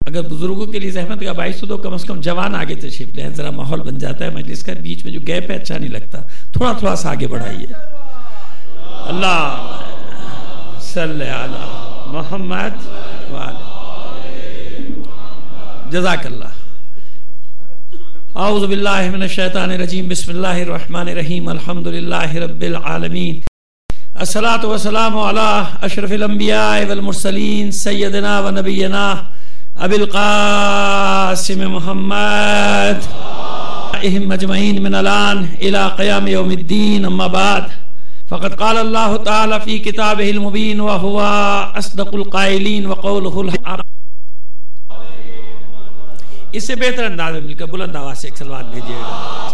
अगर बुजुर्गों के लिए जहमत का बाइस तो कम से कम जवान आगे तशरीफ ले, जरा माहौल बन जाता है मजलिस का, बीच में जो गैप है अच्छा नहीं लगता, थोड़ा थोड़ा सा आगे बढ़ाइए। अल्लाह सल्ले अला मोहम्मद जज़ाकल्लाह। औज़ु बिल्लाहि मिनश शैतानिर रजीम, बिस्मिल्लाहिर रहमानिर रहीम, अल्हम्दुलिल्लाहि रब्बिल आलमीन, अस्सलातु वस्सलामु अला अशरफिल अंबिया वल मुरसलीन, सय्यदना व नबियना अबिल कासिम मुहम्मद अजमईन मिन अलान इला क़याम यौमिद्दीन, अम्मा बाद, फ़क़द क़ाल अल्लाहु तआला फ़ी किताबिहिल मुबीन व हुवा अस्दक़ुल क़ाइलीन व क़ौलुहुल हक़। इससे बेहतर अंदाज में मिलकर बुलंद आवाज से एक सलवात भेजिएगा।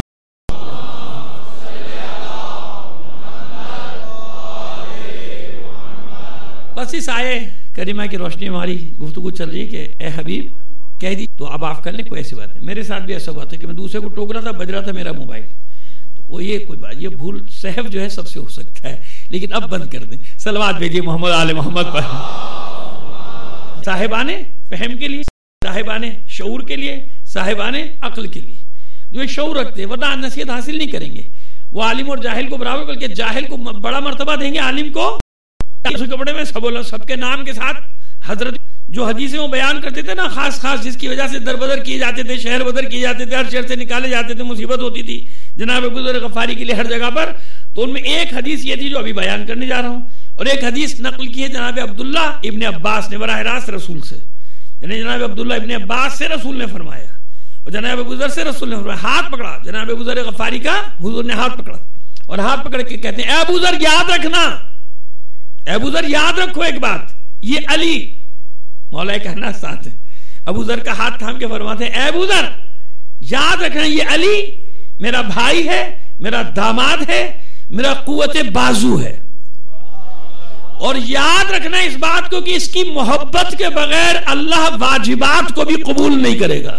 बस इस आये करीमा की रोशनी हमारी गुफ्तगू चल रही है कि ए हबीब कह दी तो अब आप कर लें, कोई ऐसी बात नहीं। मेरे साथ भी ऐसा हुआ था कि मैं दूसरे को टोक रहा था, बज रहा था मेरा मोबाइल, तो वो ये कोई बात, ये भूल सहव जो है सबसे हो सकता है, लेकिन अब बंद कर दें। सलवात भेजिए मोहम्मद आले मोहम्मद पर। साहिबाने फहम के लिए, साहिबाने शऊर के लिए, साहिबाने अक्ल के लिए, जो ये शऊर रखते हैं, वरना नसीहत हासिल नहीं करेंगे। वो आलिम और जाहिल को बराबर, बल्कि जाहिल को बड़ा मर्तबा देंगे, आलिम को कपड़े में सबके नाम के साथ। हजरत जो हदीसें वो बयान करते थे ना, खास खास जिसकी वजह से दरबदर किए जाते थे, शहर बदर किए जाते थे, हर शहर से निकाले जाते थे, मुसीबत होती थी जनाब अबूज़र गफ़ारी के लिए हर जगह पर। तो उनमें एक हदीस ये थी जो अभी बयान करने जा रहा हूँ, और एक हदीस नकल की है जनाब अब्दुल्ला इब्ने अब्बास ने बराह रास्त रसूल से, यानी जनाब अब्दुल्ला इब्ने अब्बास से रसूल ने फरमाया, और जनाब अबूज़र से रसूल ने फरमाया, हाथ पकड़ा जनाब अबूज़र गफ़ारी का, हुजूर ने हाथ पकड़ा और हाथ पकड़ के कहते हैं, ए अबूज़र याद रखना, अबूज़र याद रखो एक बात, ये अली मौला कहना साथ है। अबूज़र का हाथ थाम के फरमाते हैं, अबूज़र याद रखना, ये अली मेरा भाई है, मेरा दामाद है, मेरा कुव्वते बाजू है, और याद रखना इस बात को कि इसकी मोहब्बत के बगैर अल्लाह वाजिबात को भी कबूल नहीं करेगा।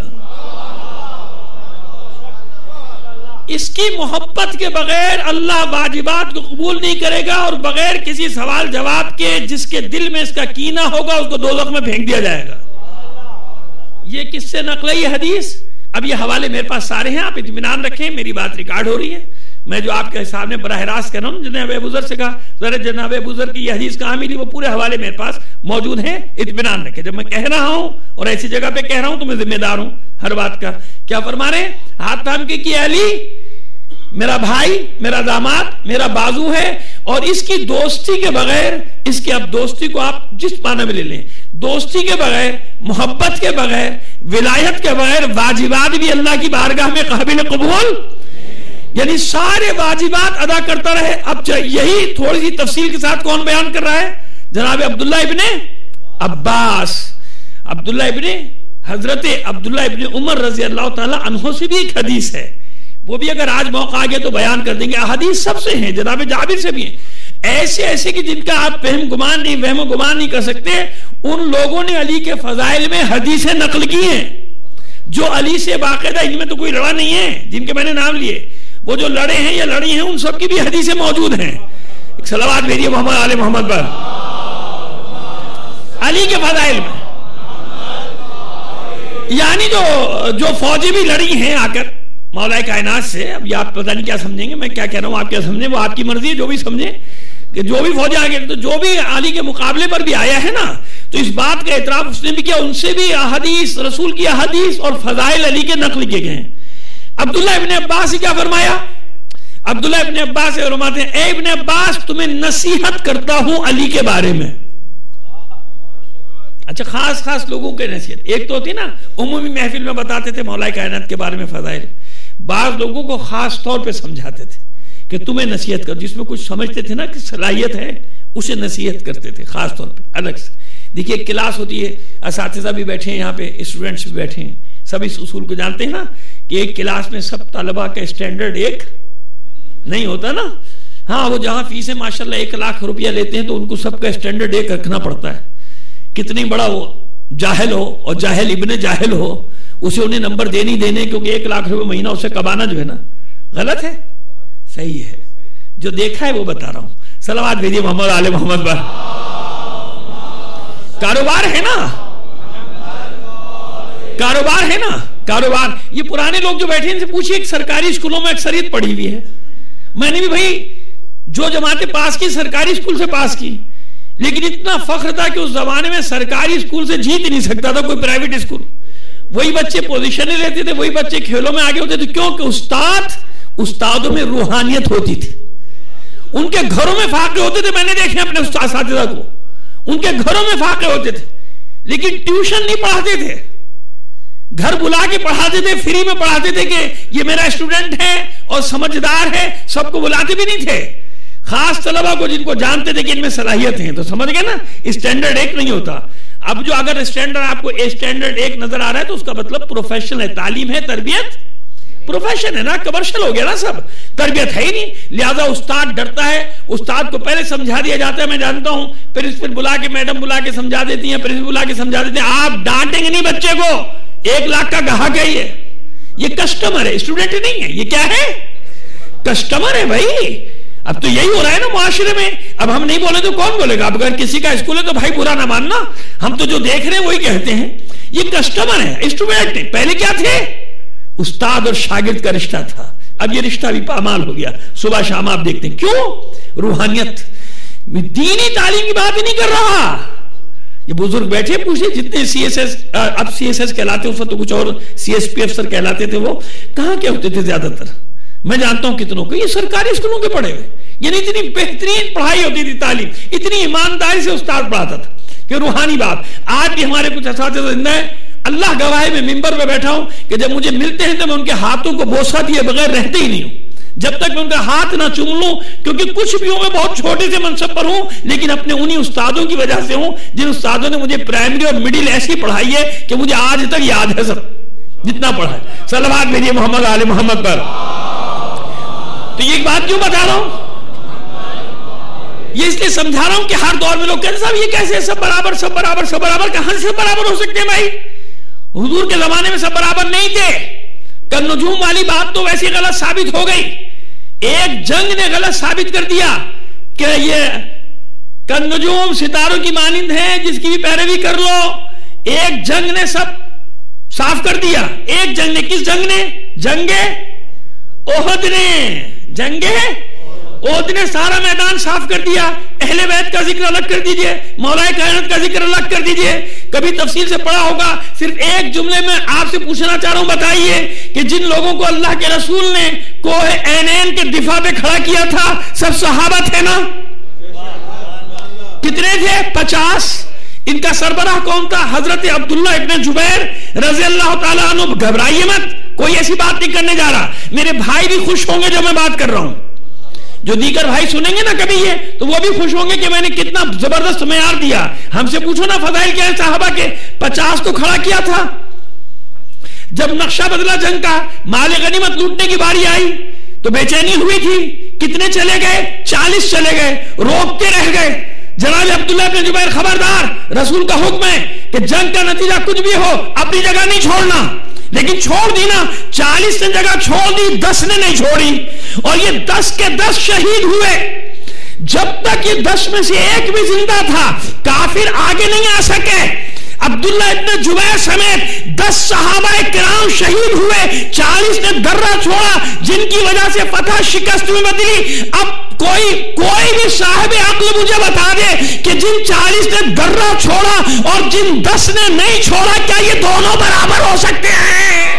इसकी मोहब्बत के बगैर अल्लाह वाजिबात को कबूल नहीं करेगा, और बगैर किसी सवाल जवाब के जिसके दिल में इसका कीना होगा उसको दोज़ख में फेंक दिया जाएगा। ये किससे नकल है ये हदीस? अब ये हवाले मेरे पास सारे हैं, आप इत्मीनान रखें, मेरी बात रिकॉर्ड हो रही है, मैं जो आपके सामने बराह रास्त कह रहा हूँ। जनाब अबूज़र से कहा, जरा जनाब अबूज़र की ये हदीस कहाँ मिली, वो पूरे हवाले मेरे पास मौजूद हैं, इत्मीनान रखें। जब मैं कह रहा हूँ और ऐसी जगह पे कह रहा हूँ तो मैं जिम्मेदार हूँ हर बात का। क्या फरमा रहे? हाथ थाम के कि अली मेरा भाई, मेरा दामाद, मेरा बाजू है, और इसकी दोस्ती के बगैर, इसकी अब दोस्ती को आप जिस माने में ले लें, दोस्ती के बगैर, मोहब्बत के बगैर, विलायत के बगैर वाजिबात भी अल्लाह की बारगाह में काबिल कबूल, यानी सारे वाजिबात अदा करता रहे। अब यही थोड़ी सी तफसील के साथ कौन बयान कर रहा है? जनाब अब्दुल्ला इब्ने अब्बास, अब्दुल्ला इब्ने हजरत अब्दुल्ला इब्ने उमर रजी अल्लाह ताला अन्हो से भी एक हदीस है, वो भी अगर आज मौका आ गया तो बयान कर देंगे। हदीस सबसे हैं, जनाब जाबिर से भी हैं, ऐसे ऐसे कि जिनका आप वहम गुमान नहीं कर सकते। उन लोगों ने अली के फजाइल में हदीसें नकल की हैं, जो अली से बाकायदा, इनमें तो कोई लड़ा नहीं है जिनके मैंने नाम लिए, वो जो लड़े हैं या लड़ी हैं उन सबकी भी हदीसें मौजूद हैं। एक सलावत भेजिए मोहम्मद आले मोहम्मद पर, अली के फजाइल में। यानी जो फौजी भी लड़ी हैं आकर मौला कायनात से, अब ये आप पता नहीं क्या समझेंगे, मैं क्या कह रहा हूं आप क्या समझें, वो आपकी मर्जी है, जो भी समझे, कि जो भी फौजी आगे, तो जो भी अली के मुकाबले पर भी आया है ना, तो इस बात का एतराफ उसने भी किया, उनसे भी अहदीस, रसूल की अहदीस और फजाइल अली के नकल किए गए हैं। अब्दुल्ला इब्ने अब्बास से क्या फरमाया? अब्दुल्ला इब्ने अब्बास से फरमाते हैं, ए इब्ने अब्बास तुम्हें नसीहत करता हूं अली के बारे में। अच्छा, खास खास लोगों के नसीहत, एक तो होती ना उमूमी महफिल में बताते थे मौला कायनात के बारे में फजाइल, बाज लोगों को खास तौर पे समझाते थे कि तुम्हें नसीहत कर, जिसमें कुछ समझते थे ना कि सलाहियत है, उसे नसीहत करते थे खास तौर पे अलग से। देखिए क्लास होती है, असातिज़ा भी बैठे हैं यहाँ पे, स्टूडेंट्स भी बैठे हैं, सब इस उसूल को जानते हैं ना कि एक क्लास में सब तलबा का स्टैंडर्ड एक नहीं होता ना। हाँ, वो जहाँ फीसें माशाल्लाह 1 लाख रुपया लेते हैं तो उनको सबका स्टैंडर्ड एक रखना पड़ता है, कितनी बड़ा वो जाहिल हो और जाहिल इब्ने जाहिल हो, उसे उन्हें नंबर देने ही देने, क्योंकि 1 लाख रुपए महीना उसे कमाना जो है ना, गलत है सही है, जो देखा है वो बता रहा हूं। सलावत भेजिए मोहम्मद आले मोहम्मद पर। कारोबार है ना, कारोबार है ना, कारोबार। ये पुराने लोग जो बैठे इनसे पूछिए, सरकारी स्कूलों में अक्सरियत पढ़ी हुई है। मैंने भी भाई जो जमातें पास की सरकारी स्कूल से पास की, लेकिन इतना फख्र था कि उस जमाने में सरकारी स्कूल से जीत ही नहीं सकता था कोई प्राइवेट स्कूल। वही बच्चे पोजीशन लेते थे, वही बच्चे खेलों में आगे होते थे, क्योंकि उस्तादों में रूहानियत होती थी। उनके घरों में फाके होते थे, मैंने देखे अपने उस्ताद को, उनके घरों में फाके होते थे, लेकिन ट्यूशन नहीं पढ़ाते थे, घर बुला के पढ़ाते थे, फ्री में पढ़ाते थे कि ये मेरा स्टूडेंट है और समझदार है। सबको बुलाते भी नहीं थे, खास तलबा को जिनको जानते थे कि इनमें सलाहियत है। तो समझ गए ना, स्टैंडर्ड एक नहीं होता। अब जो अगर स्टैंडर्ड आपको स्टैंडर्ड एक नजर आ रहा है तो उसका मतलब प्रोफेशनल है, तालीम है, तरबियत प्रोफेशन है ना, कमर्शियल हो गया ना सब, तरबियत है ही नहीं। लिहाजा उस्ताद डरता है, उस्ताद को पहले समझा दिया जाता है, मैं जानता हूं, प्रिंसिपल बुला के, मैडम बुला के समझा देती हैं, प्रिंसिपल बुला के समझा देते हैं, आप डांटेंगे नहीं बच्चे को, 1 लाख का ग्राहक है ये कस्टमर है, स्टूडेंट नहीं है, ये क्या है, कस्टमर है भाई। अब तो यही हो रहा है ना मुआशरे में। अब हम नहीं बोले तो कौन बोलेगा? अब अगर किसी का स्कूल है तो भाई बुरा ना मानना, हम तो जो देख रहे हैं वही कहते हैं, ये कस्टमर है, स्टूडेंट नहीं। पहले क्या थे? उस्ताद और शागिर्द का रिश्ता था, अब ये रिश्ता भी पामाल हो गया। सुबह शाम आप देखते हैं, क्यों? रूहानियत, दीनी तालीम की बात ही नहीं कर रहा। ये बुजुर्ग बैठे, पूछे जितने सीएसएस, अब सीएसएस कहलाते, उस वक्त तो कुछ और सीएसपी अफसर कहलाते थे, वो कहां के होते थे ज्यादातर? मैं जानता हूं कितनों को, ये सरकारी स्कूलों के पढ़े हुए। यानी इतनी बेहतरीन पढ़ाई होती थी, तालीम इतनी ईमानदारी से उस्ताद पढ़ाता था कि रूहानी बात। आज भी हमारे कुछ असातिज़ा जिंदा है, अल्लाह गवाह में मिंबर पे बैठा हूं कि जब मुझे मिलते हैं तो मैं उनके हाथों को बोसा दिए बगैर रहते ही नहीं हूं, जब तक मैं उनका हाथ ना चूम लूं। क्योंकि कुछ भी हूं, मैं बहुत छोटे से मनसब पर हूं, लेकिन अपने उन्हीं उस्तादों की वजह से हूं जिन उस्तादों ने मुझे प्राइमरी और मिडिल ऐसी पढ़ाई है कि मुझे आज तक याद है सब जितना पढ़ा है। सल्लल्लाहु अलैहि मोहम्मद आले मोहम्मद पर। तो ये बात क्यों बता रहा हूं? ये इसलिए समझा रहा हूं कि हर दौर में लोग कहते साहब ये कैसे सब बराबर, सब बराबर, सब बराबर। कहां से सब बराबर हो सकते हैं भाई? हुजूर के जमाने में सब बराबर नहीं थे। कन्नुजूम वाली बात तो वैसी गलत साबित हो गई, एक जंग ने गलत साबित कर दिया कि ये कन्नुजूम सितारों की मानिंद है, जिसकी भी पैरवी कर लो। एक जंग ने सब साफ कर दिया, एक जंग ने। किस जंग ने? जंगे ओहद ने, जंगे ओहद ने सारा मैदान साफ कर दिया। अहले बैत का जिक्र अलग कर दीजिए, मौलाए कायनात का जिक्र अलग कर दीजिए, कभी तफसील से पढ़ा होगा। सिर्फ एक जुमले में आपसे पूछना चाह रहा हूं, बताइए कि जिन लोगों को अल्लाह के रसूल ने कोहे ऐनैन के दिफा पे खड़ा किया था, सब सहाबा थे ना? कितने थे? 50। इनका सरबराह कौन था? हजरत अब्दुल्ला इब्न जुबैर रज़ी अल्लाह ताला अन्हु। घबराइए मत, कोई ऐसी बात नहीं करने जा रहा। मेरे भाई भी खुश होंगे जो मैं बात कर रहा हूं, जो दीगर भाई सुनेंगे ना कभी ये, तो वो भी खुश होंगे कि मैंने कितना जबरदस्त मेयार दिया। हमसे पूछो ना फजाइल क्या है साहबा के, 50 तो खड़ा किया था। जब नक्शा बदला जंग का, माले गनीमत लूटने की बारी आई तो बेचैनी हुई थी। कितने चले गए? 40 चले गए, रोकते रह गए। जनाब अब्दुल्ला इब्न जुबैर, खबरदार, रसूल का हुक्म है कि जंग का नतीजा कुछ भी हो अपनी जगह नहीं छोड़ना। लेकिन छोड़ दी ना, 40 ने जगह छोड़ दी, 10 ने नहीं छोड़ी, और ये 10 के 10 शहीद हुए। जब तक ये 10 में से एक भी जिंदा था, काफिर आगे नहीं आ सके। अब्दुल्ला इब्न जुबैर समेत 10 सहाबाए किराम शहीद हुए, 40 ने दर्रा छोड़ा, जिनकी वजह से फतह शिकस्त में बदली। अब कोई भी साहिब अक्ल मुझे बता दे कि जिन 40 ने दर्रा छोड़ा और जिन 10 ने नहीं छोड़ा, क्या ये दोनों बराबर हो सकते हैं?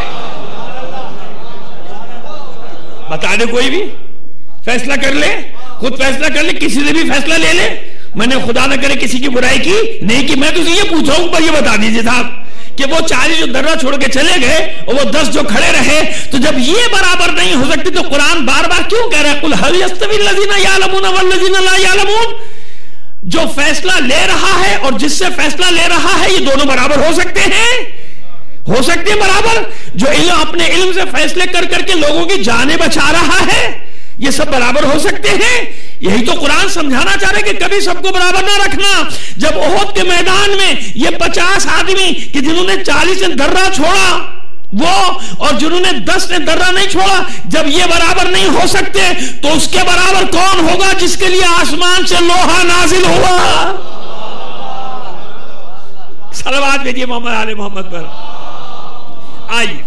बता दे, कोई भी फैसला कर ले, खुद फैसला कर ले, किसी से भी फैसला ले ले। मैंने खुदा न करे किसी की बुराई की नहीं की, मैं तो ये पूछ रहा हूं, पर ये बता दीजिए साहब कि वो 40 जो दर्रा छोड़ के चले गए और वो 10 जो खड़े रहे, तो जब ये बराबर नहीं हो सकती तो कुरान बार बार क्यों कह रहा है कुल हल यस्तवी लज़ीना यालमून वल्लज़ीना ला यालमून? जो फैसला ले रहा है और जिससे फैसला ले रहा है, ये दोनों बराबर हो सकते हैं? हो सकते हैं बराबर? जो अपने इल्म से फैसले कर करके लोगों की जानें बचा रहा है, ये सब बराबर हो सकते हैं? यही तो कुरान समझाना चाह रहे कि कभी सबको बराबर ना रखना। जब ओहद के मैदान में ये 50 आदमी कि जिन्होंने 40 ने दर्रा छोड़ा वो, और जिन्होंने 10 ने दर्रा नहीं छोड़ा, जब ये बराबर नहीं हो सकते तो उसके बराबर कौन होगा जिसके लिए आसमान से लोहा नाजिल हुआ? सलवात भेजिए मोहम्मद आले मोहम्मद पर। आइए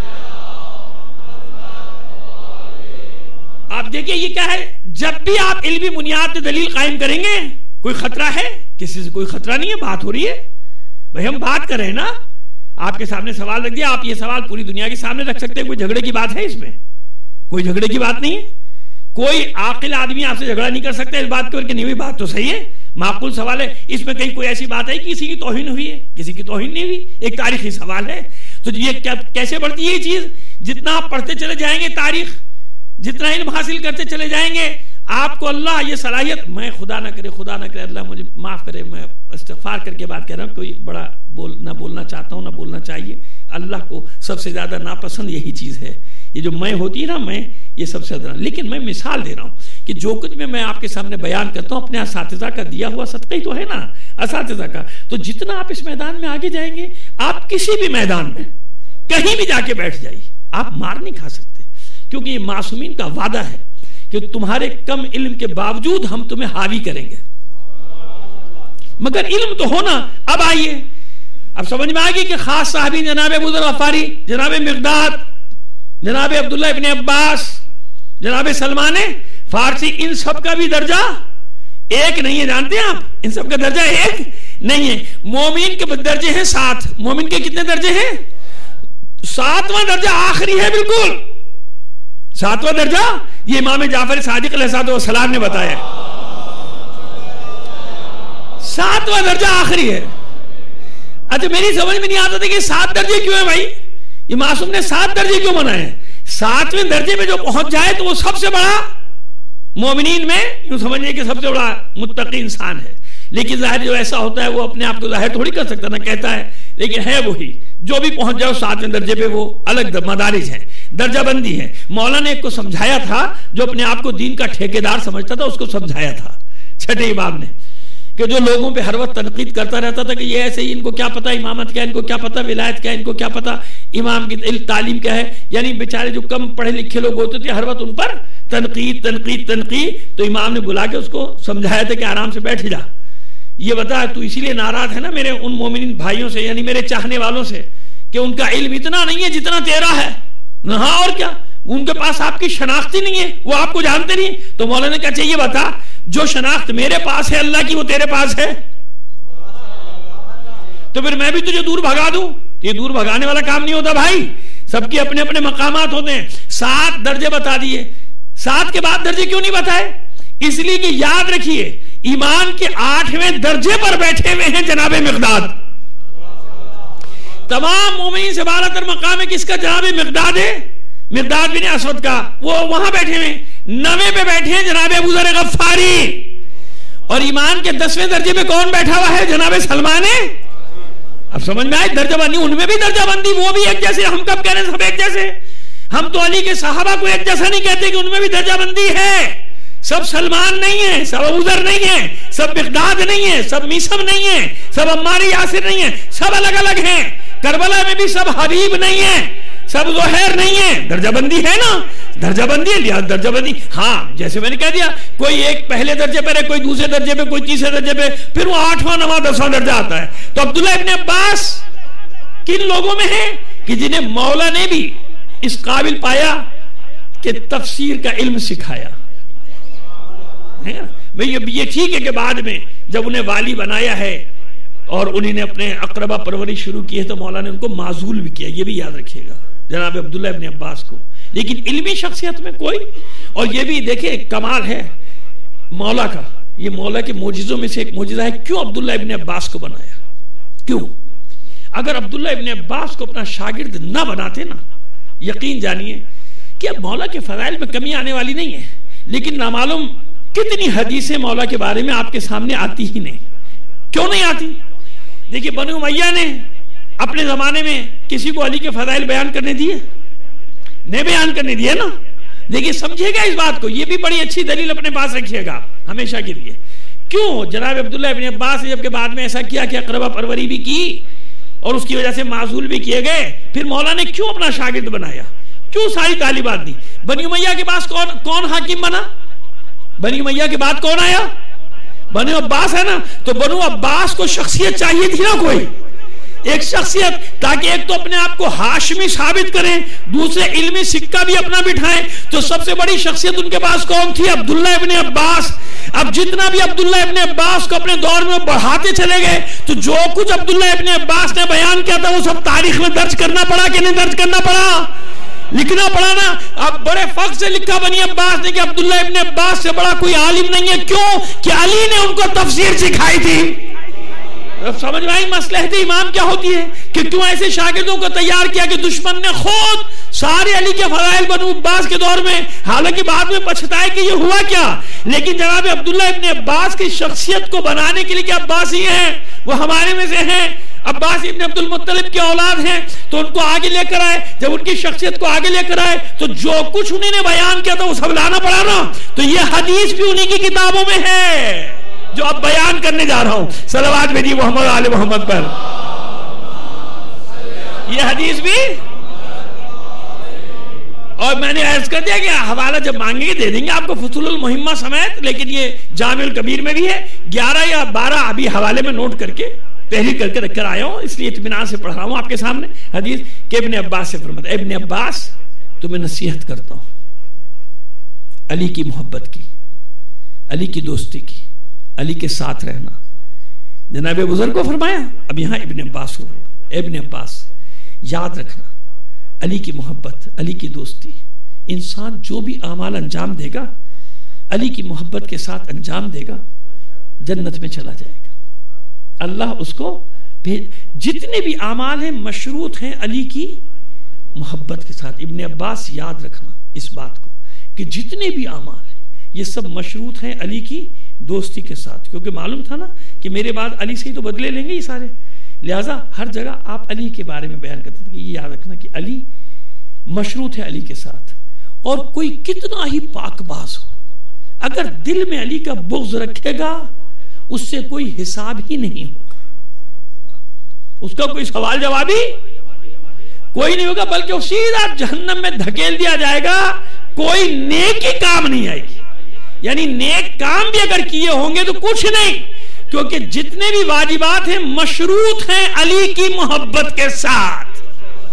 आप देखिए ये क्या है, जब भी आप इल्मी बुनियाद पे दलील कायम करेंगे कोई खतरा है? किसी से कोई खतरा नहीं है। बात हो रही है भाई, हम बात कर रहे हैं ना, आपके सामने सवाल रख दिया, आप ये सवाल पूरी दुनिया के सामने रख सकते हैं। कोई झगड़े की बात है इसमें? कोई झगड़े की बात नहीं है। कोई आकिल आदमी आपसे झगड़ा नहीं कर सकता इस बात को कि नहीं हुई, बात तो सही है, माकूल सवाल है। इसमें कहीं कोई ऐसी बात है कि किसी की तौहीन हुई है? किसी की तौहीन नहीं हुई, एक तारीखी सवाल है। तो ये कैसे बढ़ती है ये चीज? जितना आप पढ़ते चले जाएंगे तारीख, जितना इल्म हासिल करते चले जाएंगे, आपको अल्लाह ये सलाहियत, मैं खुदा ना करे अल्लाह मुझे माफ करे, मैं इस्तिग़फ़ार करके बात कर रहा हूँ, कोई बड़ा ना बोलना चाहता हूँ, ना बोलना चाहिए। अल्लाह को सबसे ज्यादा नापसंद यही चीज है, ये जो मैं होती है ना, मैं ये सबसे ज्यादा। लेकिन मैं मिसाल दे रहा हूँ कि जो कुछ भी मैं आपके सामने बयान करता हूँ अपने असातिज़ा का दिया हुआ सदका ही तो है ना, असातिज़ा का। तो जितना आप इस मैदान में आगे जाएंगे, आप किसी भी मैदान में कहीं भी जाके बैठ जाइए, आप मार नहीं खा सकते, क्योंकि ये मासूमीन का वादा है कि तुम्हारे कम इल्म के बावजूद हम तुम्हें हावी करेंगे, मगर इल्म तो होना। अब आइए, अब समझ में आ गई कि खास साहबी जनाब अबू ज़र गफ़ारी, जनाब मिक़दाद, जनाब अब्दुल्लाह इब्न अब्बास, जनाब सलमान फारसी, इन सब का भी दर्जा एक नहीं है। जानते हैं आप, इन सब का दर्जा एक नहीं है। मोमिन के दर्जे हैं 7। मोमिन के कितने दर्जे हैं? 7वां दर्जा आखिरी है, बिल्कुल 7वां दर्जा। ये इमाम जाफर सादिक अलैहिस्सलाम ने बताया, 7वां दर्जा आखिरी है। अच्छा, मेरी समझ में नहीं आता था कि 7 दर्जे क्यों है भाई, ये मासूम ने 7 दर्जे क्यों बनाए? 7वें दर्जे में जो पहुंच जाए तो वो सबसे बड़ा मोमिनीन में, यूं समझिए कि सबसे बड़ा मुत्तकी इंसान है। लेकिन जाहिर जो ऐसा होता है वो अपने आप को जाहिर थोड़ी कर सकता, ना कहता है, लेकिन है वही जो भी पहुंच जाओ 7वें दर्जे पे, वो अलग मदारिज है, दर्जाबंदी है। मौलाना ने एक को समझाया था, जो अपने आप को दीन का ठेकेदार समझता था, उसको समझाया था छठे इमाम ने, कि जो लोगों पे हर वक्त तनकीद करता रहता था कि ये ऐसे ही, इनको क्या पता इमामत क्या, इनको क्या पता विलायत क्या, इनको क्या पता इमाम की तालीम क्या है। यानी बेचारे जो कम पढ़े लिखे लोग होते थे, हर वक्त उन पर तनकीद तनकीद तनकीद। तो इमाम ने बुला के उसको समझाया था कि आराम से बैठ जा, ये बता तू इसीलिए नाराज है ना मेरे उन मोमिन भाइयों से, यानी मेरे चाहने वालों से, कि उनका इल्म इतना नहीं है जितना तेरा है। हाँ, और क्या, उनके पास आपकी शनाख्त ही नहीं है, वो आपको जानते नहीं। तो मौलाना क्या चाहिए, बता जो शनाख्त मेरे पास है अल्लाह की, वो तेरे पास है, तो फिर मैं भी तुझे दूर भगा दूं? ये दूर भगाने वाला काम नहीं होता भाई, सबके अपने अपने मकामात होते हैं। 7 दर्जे बता दिए, 7 के बाद दर्जे क्यों नहीं बताए? इसलिए कि याद रखिए, ईमान के 8वें दर्जे पर बैठे हुए हैं जनाब मिक़दाद। तमाम मोमिनीन से बालातर मकाम है किसका? जनाब मिक़दाद है, मिक़दाद बिन असवद का, वो वहां बैठे हुए। 9वें पे बैठे हैं जनाब अबू ज़र गफ़ारी। और ईमान के 10वें दर्जे पे कौन बैठा हुआ है? जनाब सलमान। अब समझ में आए दर्जाबंदी, उनमें भी दर्जाबंदी, वो भी एक जैसे। हम कब कह रहे हैं सब एक जैसे? हम तो अली के सहाबा को एक जैसा नहीं कहते कि उनमें भी दर्जाबंदी है। सब सलमान नहीं है, सब अबू ज़र नहीं है, सब मिक़दाद नहीं है, सब मीसम नहीं है, सब अम्मार यासिर नहीं है, सब अलग अलग हैं। करबला में भी सब हबीब नहीं है, सब ज़ुहैर नहीं है। दर्जाबंदी है ना, दर्जाबंदी है, लिहाज दर्जाबंदी। हाँ, जैसे मैंने कह दिया, कोई एक पहले दर्जे पर है, कोई दूसरे दर्जे पे, कोई तीसरे दर्जे पे, फिर वो 8वां 9वां 10वां दर्जा आता है। तो अब्दुल्लाह इब्न अब्बास किन लोगों में है कि जिन्हें मौला ने भी इस काबिल पाया कि तफसीर का इल्म सिखाया है ना। भाई ये ठीक है कि बाद में जब उन्हें वाली बनाया है और उन्हीं ने अपने अकरबा परवरिश शुरू की है, तो मौला ने उनको माजूल भी किया, ये भी याद रखिएगा, जनाब अब्दुल्ला इब्न अब्बास को। लेकिन इल्मी शख्सियत में कोई, और ये भी देखिए कमाल है मौला का, ये मौला के मोजिज़ों में से एक मोजिज़ा है। क्यों अब्दुल्ला इब्न अब्बास को बनाया? क्यों? अगर अब्दुल्ला इब्न अब्बास को अपना शागिर्द ना बनाते ना, यकीन जानिए कि अब मौला के फज़ाइल में कमी आने वाली नहीं है। लेकिन नामालूम कितनी हदीसें मौला के बारे में आपके सामने आती ही नहीं। क्यों नहीं आती? देखिए, बनु उमय्या ने अपने जमाने में किसी को अली के फज़ाइल बयान करने दिए? नहीं बयान करने दिए ना। देखिए, समझिएगा इस बात को, ये भी बड़ी अच्छी दलील अपने पास रखिएगा हमेशा के लिए। क्यों जनाब अब्दुल्ला इब्न अब्बास ने जबकि बाद में ऐसा किया कि अकरबा परवरी भी की और उसकी वजह से माजूल भी किए गए, फिर मौला ने क्यों अपना शागिर्द बनाया? क्यों सारी तालीबात दी? बनी उमय्या के पास कौन हाकिम बना? बनी उमय्या के बाद कौन आया? बनु अब्बास है ना। तो बनु अब्बास को शख्सियत चाहिए थी ना कोई, एक शख्सियत, ताकि एक तो अपने आप को हाशमी साबित करें, दूसरे इल्मी सिक्का भी अपना बिठाएं। तो सबसे बड़ी शख्सियत उनके पास कौन थी? अब्दुल्लाह इब्ने अब्बास। अब जितना भी अब्दुल्लाह इब्ने अब्बास को अपने दौर में बढ़ाते चले गए, तो जो कुछ अब्दुल्लाह इब्ने अब्बास ने बयान किया था वो सब तारीख में दर्ज करना पड़ा कि नहीं दर्ज करना पड़ा? लिखना पड़ा ना। अब बड़े फख्र से लिखा बनी अब्बास ने कि अब्दुल्लाह इब्ने अब्बास से बड़ा कोई आलिम नहीं है। क्यों? कि अली ने उनको तफसीर सिखाई थी। समझ में आई मसलहत इमाम क्या होती है कि क्यों ऐसे शागिर्दों को तैयार किया कि दुश्मन ने खुद सारे अली के फज़ाइल बनु अब्बास के दौर में, हालांकि बाद में पछताए कि ये हुआ क्या, लेकिन जनाब अब्दुल्लाह इब्ने अब्बास की शख्सियत को बनाने के लिए कि अब्बासी हैं, वो हमारे में से हैं, अब्बास इब्ने अब्दुल मुत्तलिब की औलाद हैं, तो उनको आगे लेकर आए। जब उनकी शख्सियत को आगे लेकर आए तो जो कुछ उन्होंने बयान किया था वो सब लाना पड़ा ना। तो ये हदीस भी उन्हीं की किताबों में है जो अब बयान करने जा रहा हूं। सलवात भेजिए मोहम्मद आले मोहम्मद पर। यह हदीस भी, और मैंने अर्ज कर दिया कि हवाला जब मांगेंगे दे देंगे आपको फुसूलुल मुहिम्मा समेत, लेकिन ये जामिउल कबीर में भी है। 11 या 12 अभी हवाले में नोट करके तहरीर करके रखकर आया हूं, इसलिए इत्मीनान से पढ़ रहा हूं आपके सामने हदीस के इब्ने अब्बास से फरमाता है, इब्ने अब्बास तुम्हें नसीहत करता हूं अली की मोहब्बत की, अली की दोस्ती की, अली के साथ रहना। जनाब बुजुर्ग को फरमाया, अब यहां इब्ने अब्बास को, इब्ने अब्बास याद रखना अली की मोहब्बत, अली की दोस्ती, इंसान जो भी आमाल अंजाम देगा अली की मोहब्बत के साथ अंजाम देगा, जन्नत में चला जाएगा। अल्लाह उसको जितने भी आमाल हैं मशरूत हैं अली की मोहब्बत के साथ। इब्ने अब्बास याद रखना इस बात को कि जितने भी आमाल हैं ये सब मशरूत हैं अली की दोस्ती के साथ, क्योंकि मालूम था ना कि मेरे बाद अली से ही तो बदले लेंगे ये सारे, लिहाजा हर जगह आप अली के बारे में बयान करते थे कि ये याद रखना कि अली मशरूत है अली के साथ। और कोई कितना ही पाकबाज हो, अगर दिल में अली का बुग़्ज़ रखेगा उससे कोई हिसाब ही नहीं होगा, उसका कोई सवाल जवाब ही कोई नहीं होगा, बल्कि वो सीधा जहन्नम में धकेल दिया जाएगा। कोई नेकी काम नहीं आएगी, यानी नेक काम भी अगर किए होंगे तो कुछ नहीं, क्योंकि जितने भी वाजिबात हैं मशरूत हैं अली की मोहब्बत के साथ।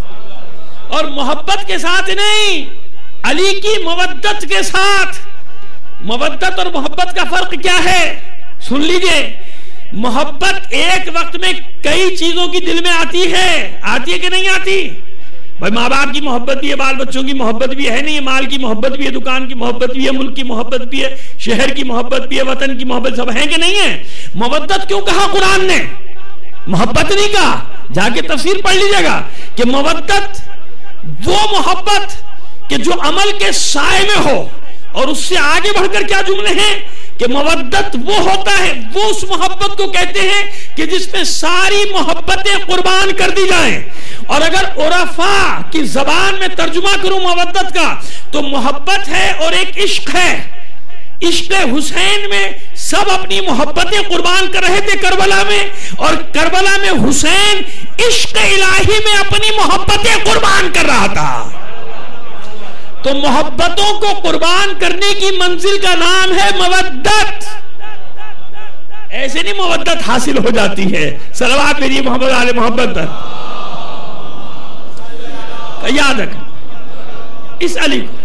और मोहब्बत के साथ नहीं, अली की मवद्दत के साथ। मवद्दत और मोहब्बत का फर्क क्या है सुन लीजिए। मोहब्बत एक वक्त में कई चीजों की दिल में आती है कि नहीं आती? भाई माँ बाप की मोहब्बत भी है, बाल बच्चों की मोहब्बत भी है, नहीं माल की मोहब्बत भी है, दुकान की मोहब्बत भी है, मुल्क की मोहब्बत भी है, शहर की मोहब्बत भी है, वतन की मोहब्बत, सब है कि नहीं है? मोहब्बत क्यों कहा कुरान ने? मोहब्बत नहीं कहा, जाके तफसीर पढ़ लीजिएगा कि मोहब्बत वो मोहब्बत कि जो अमल के साए में हो। और उससे आगे बढ़कर क्या जुमले हैं कि मोहब्बत वो होता है, वो उस मोहब्बत को कहते हैं कि जिसमें सारी मोहब्बतें कुर्बान कर दी जाएं। और अगर उरफा की जबान में तर्जुमा करूं मोहब्बत का, तो मोहब्बत है और एक इश्क है। इश्क हुसैन में सब अपनी मोहब्बतें कुर्बान कर रहे थे करबला में, और करबला में हुसैन इश्क इलाही में अपनी मोहब्बतें कुर्बान कर रहा था। तो मोहब्बतों को कुर्बान करने की मंजिल का नाम है मवद्दत। ऐसे नहीं मवद्दत हासिल हो जाती है। सलवात मेरी मोहम्मद आले मोहब्बत याद रखना इस अली को।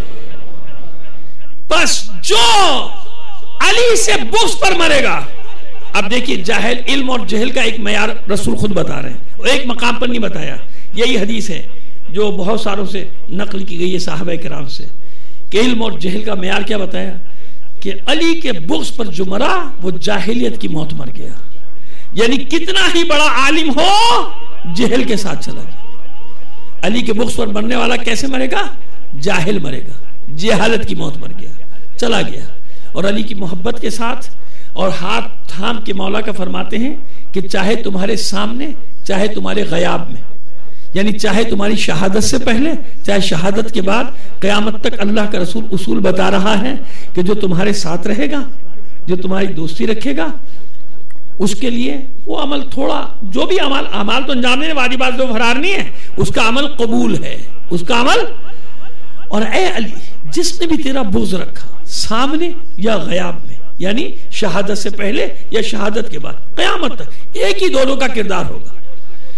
बस जो अली से बुग़्ज़ पर मरेगा। अब देखिए जाहिल, इल्म और जहल का एक मयार रसूल खुद बता रहे हैं, और एक मकाम पर नहीं बताया। यही हदीस है जो बहुत सारों से नकल की गई है साहबा किराम से, कि इल्म और जहल का मयार क्या बताया कि अली के बुग़्ज़ पर जो मरा वो जाहिलियत की मौत मर गया। यानी कितना ही बड़ा आलिम हो जहल के साथ चला गया। अली के बुग़्ज़ पर मरने वाला कैसे मरेगा? जाहिल मरेगा, जहालत की मौत मर गया, चला गया। और अली की मोहब्बत के साथ और हाथ थाम के मौला का फरमाते हैं कि चाहे तुम्हारे सामने चाहे तुम्हारे गयाब में, यानी चाहे तुम्हारी शहादत से पहले चाहे शहादत के बाद, क़यामत तक अल्लाह का रसूल उसूल बता रहा है कि जो तुम्हारे साथ रहेगा, जो तुम्हारी दोस्ती रखेगा, उसके लिए वो अमल थोड़ा, जो भी अमल तो अंजाम देने वाजिबात जो फरार नहीं है, उसका अमल कबूल है, उसका अमल। और ए अली, जिसने भी तेरा बुग़्ज़ रखा सामने या गयाब में, यानी शहादत से पहले या शहादत के बाद, क़यामत तक एक ही दोनों का किरदार होगा।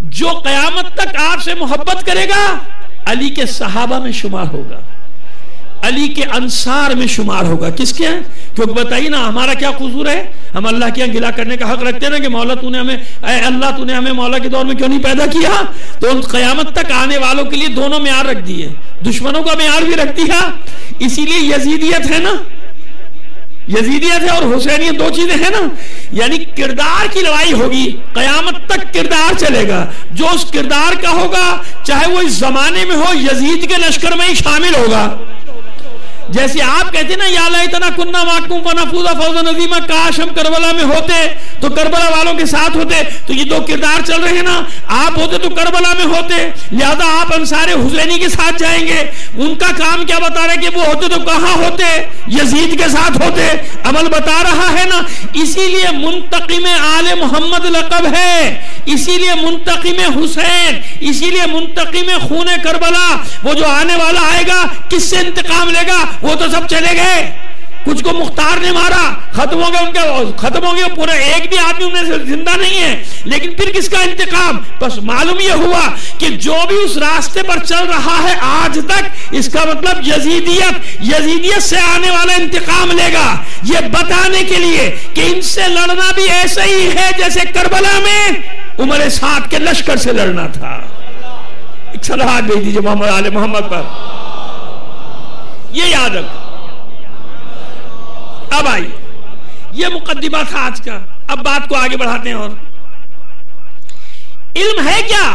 जो कयामत तक आपसे मोहब्बत करेगा अली के सहाबा में शुमार होगा, अली के अंसार में शुमार होगा। किसके? क्योंकि बताइए ना, हमारा क्या कसूर है? हम अल्लाह के गिला करने का हक रखते हैं ना कि मौला तूने हमें, अल्लाह तूने हमें मौला के दौर में क्यों नहीं पैदा किया? तो कयामत तक आने वालों के लिए दोनों मेयार रख दिए, दुश्मनों का मेयार भी रख दिया। इसीलिए यजीदियत है ना, यजीदियत है और हुसैनियत, दो चीजें हैं ना। यानी किरदार की लड़ाई होगी, कयामत तक किरदार चलेगा। जो उस किरदार का होगा, चाहे वो इस जमाने में हो, यजीद के लश्कर में ही शामिल होगा। जैसे आप कहते ना, या लैतना कुन्ना माकुम फनफूज़ा फौज़न अज़ीमा, काश हम करबला में होते तो करबला वालों के साथ होते। तो ये दो किरदार चल रहे हैं ना, आप होते तो करबला में होते, लिहाजा आप अंसारे हुसैनी के साथ जाएंगे। उनका काम क्या बता रहे कि वो होते तो कहां होते? यजीद के साथ होते। अमल बता रहा है ना। इसीलिए मुंतकिम आले मोहम्मद लक़ब है, इसीलिए मुंतकिम हुसैन, इसीलिए मुंतकिम खूने करबला। वो जो आने वाला आएगा किससे इंतकाम लेगा? वो तो सब चले गए, कुछ को मुख्तार ने मारा, खत्म हो गए उनके, खत्म हो गए पूरे, एक भी आदमी उनमें से जिंदा नहीं है। लेकिन फिर किसका इंतकाम? बस मालूम यह हुआ कि जो भी उस रास्ते पर चल रहा है आज तक, इसका मतलब यजीदियत से आने वाला इंतकाम लेगा। ये बताने के लिए कि इनसे लड़ना भी ऐसा ही है जैसे करबला में उमर साद के लश्कर से लड़ना था। एक सलाहत भेज दीजिए मोहम्मद आले मोहम्मद पर, ये याद रखो। अब आइए, ये मुकद्दिमा था आज का। अब बात को आगे बढ़ाते हैं। और इल्म है क्या?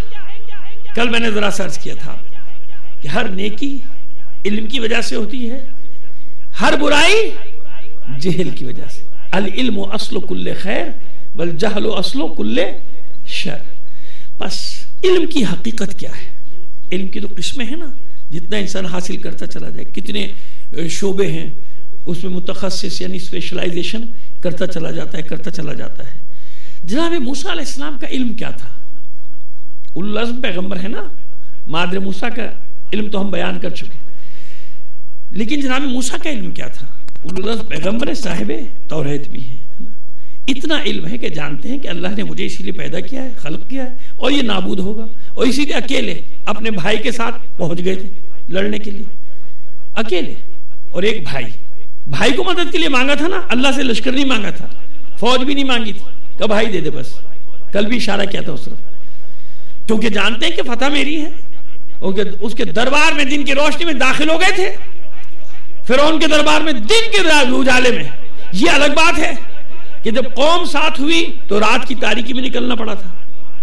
कल मैंने जरा सर्च किया था कि हर नेकी इल्म की वजह से होती है, हर बुराई जहल की वजह से। अल इल्मु अस्लु कुल्ले खैर वल जहलु अस्लु कुल्ले शर। बस इल्म की हकीकत क्या है? इल्म की तो किस्में हैं ना, जितना इंसान हासिल करता चला जाए, कितने शोबे हैं, उसमें मुतखस्सिस यानी स्पेशलाइजेशन करता चला जाता है। जनाब मूसा अलैहिस्सलाम का इल्म क्या था? उलुल अज़्म पैगंबर है ना, मादर मूसा का इल्म तो हम बयान कर चुके। लेकिन जनाब मूसा का इल्म क्या था? उलुल अज़्म पैगंबर है, साहिब तौरात भी है। इतना इल्म है कि जानते हैं कि अल्लाह ने मुझे इसीलिए पैदा किया है, खल्क किया है, और ये नाबूद होगा। और इसीलिए अकेले अपने भाई के साथ पहुंच गए थे लड़ने के लिए, अकेले। और एक भाई को मदद के लिए मांगा था ना, अल्लाह से लश्कर नहीं मांगा था, फौज भी नहीं मांगी थी, कहा भाई दे दे बस। कल भी इशारा किया था उस तरफ, क्योंकि जानते हैं कि फतह मेरी है। उसके दरबार में दिन की रोशनी में दाखिल हो गए थे, फिरौन के दरबार में दिन के उजाले में। ये अलग बात है कि जब कौम साथ हुई तो रात की तारीकी में निकलना पड़ा था,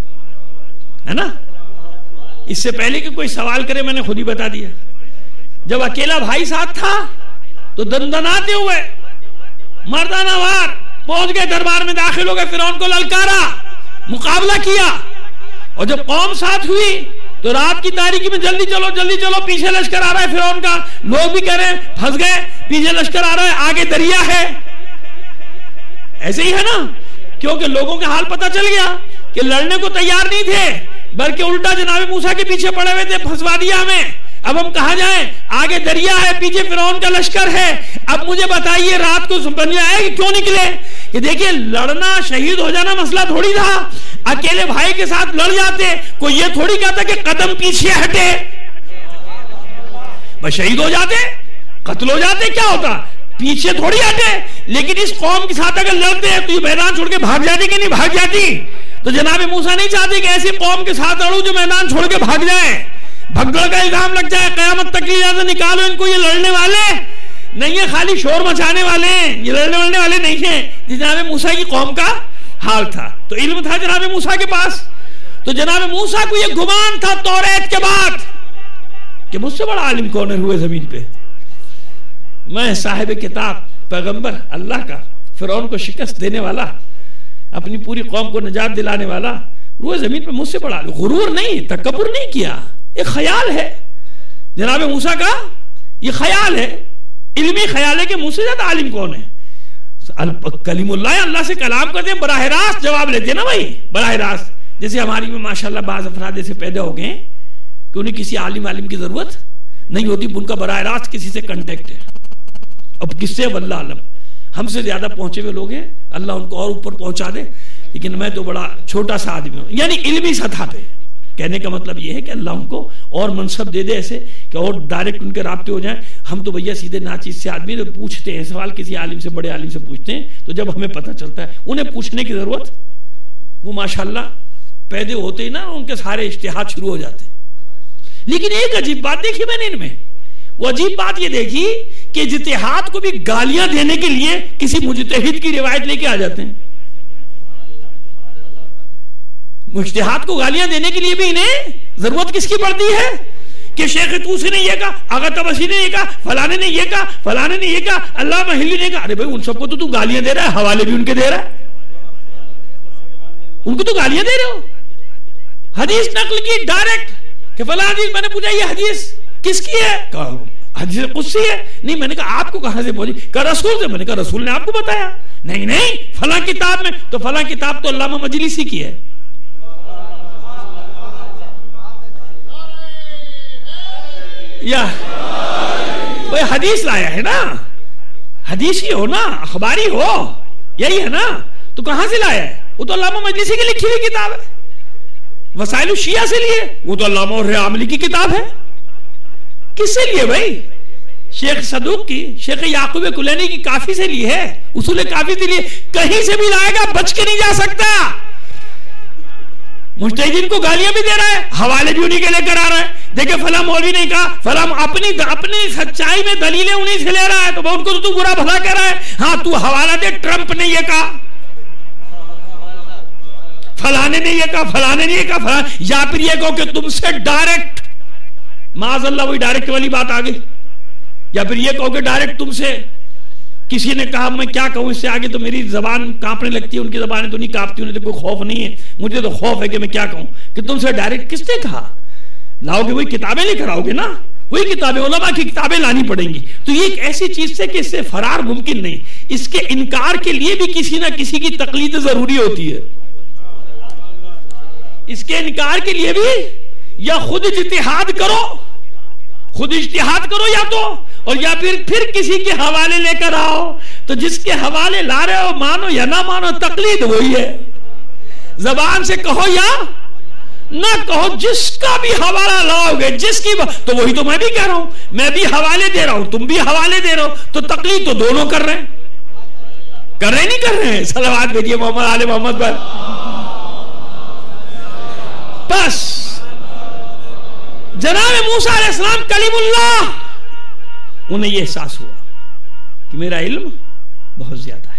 है ना। इससे पहले कि कोई सवाल करे मैंने खुद ही बता दिया। जब अकेला भाई साथ था तो दंदनाते हुए मर्दाना वार पहुंच गए, दरबार में दाखिल हो गए, फिरौन को ललकारा, मुकाबला किया। और जब कौम साथ हुई तो रात की तारीकी में जल्दी चलो, पीछे लश्कर आ रहा है फिरौन का। लोग भी कह रहे हैं फंस गए, पीछे लश्कर आ रहा है, आगे दरिया है। ऐसे ही है ना, क्योंकि लोगों का हाल पता चल गया कि लड़ने को तैयार नहीं थे, बल्कि उल्टा जनाब मूसा के पीछे पड़े हुए थे, फंसवा दिया हमें। अब हम कहां जाएं? आगे दरिया है, पीछे फिरौन का लश्कर है। अब मुझे बताइए रात को समझ आया कि क्यों निकले? कि देखिए लड़ना, शहीद हो जाना मसला थोड़ी था। अकेले भाई के साथ लड़ जाते, कोई ये थोड़ी कहता कि कदम पीछे हटे, बस शहीद हो जाते, कत्ल हो जाते, क्या होता, पीछे थोड़ी हटे। लेकिन इस कौम के साथ अगर लड़ते हैं तो ये मैदान छोड़ के भाग जाती कि नहीं भाग जाती? तो जनाब मूसा नहीं चाहते कि ऐसी कौम के साथ लड़ूं जो मैदान छोड़ के भाग जाए, भगदड़ का इल्जाम लग जाए, कयामत तक की निकालो इनको, ये लड़ने वाले नहीं है, खाली शोर मचाने वाले हैं, ये लड़ने वाले नहीं है। जनाब मूसा की कौम का हाल था। तो इल्म था जनाब मूसा के पास। तो जनाब मूसा को ये गुमान था तौरात के बाद कि मुझसे बड़ा आलिम कौन है हुए जमीन पे? मैं साहिब किताब, पैगंबर अल्लाह का, फिरौन को शिकस्त देने वाला, अपनी पूरी कौम को निजात दिलाने वाला, रुए जमीन पे मुझसे बड़ा। गुरूर नहीं, तकब्बुर नहीं किया, एक ख्याल है जनाब मूसा का, ये ख्याल है, इल्मी ख्याल है कि मुझसे ज्यादा आलिम कौन है। कलीमुल्लाह, अल्लाह से कलाम करते हैं, बराह रास्त जवाब लेते हैं ना भाई, बराह रास्त। जैसे हमारी में माशाल्लाह बाज़ अफराद ऐसे पैदा हो गए कि उन्हें किसी आलिम की जरूरत नहीं होती, उनका बराह रास्त किसी से कांटेक्ट है। अब किससे वल्लाह आलम, हमसे ज्यादा पहुंचे हुए लोग हैं, अल्लाह उनको और ऊपर पहुंचा दे। लेकिन मैं तो बड़ा छोटा सा आदमी हूं, यानी इल्मी सतह पे। कहने का मतलब यह है कि अल्लाह उनको और मनसब दे दे ऐसे कि और डायरेक्ट उनके राब्ते हो जाएं। हम तो भैया सीधे नाचीज से आदमी तो पूछते हैं सवाल, किसी आलिम से, बड़े आलिम से पूछते हैं, तो जब हमें पता चलता है उन्हें पूछने की जरूरत, वो माशाल्लाह पैदे होते ही ना उनके सारे इज्तिहाद शुरू हो जाते। लेकिन एक अजीब बात देखी मैंने इनमें, वो अजीब बात ये देखी कि इज्तिहाद को भी गालियां देने के लिए किसी मुज्तहिद की रिवायत लेके आ जाते हैं। मुज्तहिद को गालियां देने के लिए भी इन्हें जरूरत किसकी पड़ती है कि शेख तूसी ने ये कहा, आगा तबसी ने ये कहा, फलाने ने ये कहा, फलाने ने ये कहा, अल्लाह महिली ने कहा। अरे भाई उन सबको तो तू गालियां दे रहा है, हवाले भी उनके दे रहा है, उनको तो गालियां दे रहे हो। हदीस नकल की डायरेक्ट कि फला हदीस, मैंने पूछा ये हदीस किसकी है, हदीस कुदसी है। नहीं, मैंने कहा आपको कहां से पहुंची, कहा रसूल से। मैंने कहा रसूल ने आपको बताया? नहीं नहीं, फला किताब में। तो फला किताब तो अल्लामा मजलिसी की है। या भाई हदीस लाया है ना, हदीस ही हो ना, अखबारी हो, यही है ना, तो कहां से लाया है? वो तो अल्लामा मजलिसी की लिखी हुई किताब है। वसाइल शिया से लिए, वो तो अल्लामा और आमली की किताब है। किससे लिए भाई? शेख सदूक की, शेख याकूब कुलैनी की काफी से ली है, उसूल काफी से लिए। कहीं से भी लाएगा, बच के नहीं जा सकता। मुज्तहिदीन को गालियां भी दे रहा है, हवाले भी उन्हीं के लेकर आ रहा है। देखिए फला मौलवी ने कहा, फला अपनी सच्चाई में दलीलें उन्हीं से ले रहा है, तो उनको तो तू बुरा भला कह रहा है। हाँ तू हवाला दे, ट्रंप ने ये कहा, फलाने ने ये कहा, फलाने ने ये कहा, फलाने, या फिर ये कहो कि तुमसे डायरेक्ट, माज़अल्लाह वही डायरेक्ट वाली बात आ गई, या फिर ये कहो कि डायरेक्ट तुमसे किसी ने कहा, मैं क्या कहूं इससे आगे तो मेरी जबान कांपने लगती है, उनकी जबानें तो नहीं कांपती, उन्हें तो कोई खौफ नहीं है, मुझे तो खौफ है कि मैं क्या कहूं कि तुमसे डायरेक्ट। किसने कहा? लाओगे वही किताबें लेकर आओगे ना, वही किताबें, उलमा की किताबें लानी पड़ेंगी। तो ये एक ऐसी चीज है कि इससे फरार मुमकिन नहीं। इसके इनकार के लिए भी किसी ना किसी की तकलीद जरूरी होती है। इसके इनकार के लिए भी या खुद इज्तिहाद करो, खुद इज्तिहाद करो, या तो और या फिर किसी के हवाले लेकर आओ। तो जिसके हवाले ला रहे हो मानो या ना मानो, तकलीद वही है। जबान से कहो या ना कहो, जिसका भी हवाला लाओगे, जिसकी तो वही तो मैं भी कह रहा हूं, मैं भी हवाले दे रहा हूं, तुम भी हवाले दे रहे हो, तो तकलीद तो दोनों कर रहे हैं। कर रहे नहीं कर रहे हैं? सलावत भेजिए मोहम्मद आले मोहम्मद पर। बस जनाब मूसा अलैहिस्सलाम कलीमुल्लाह, उन्हें यह एहसास हुआ कि मेरा इल्म बहुत ज्यादा है।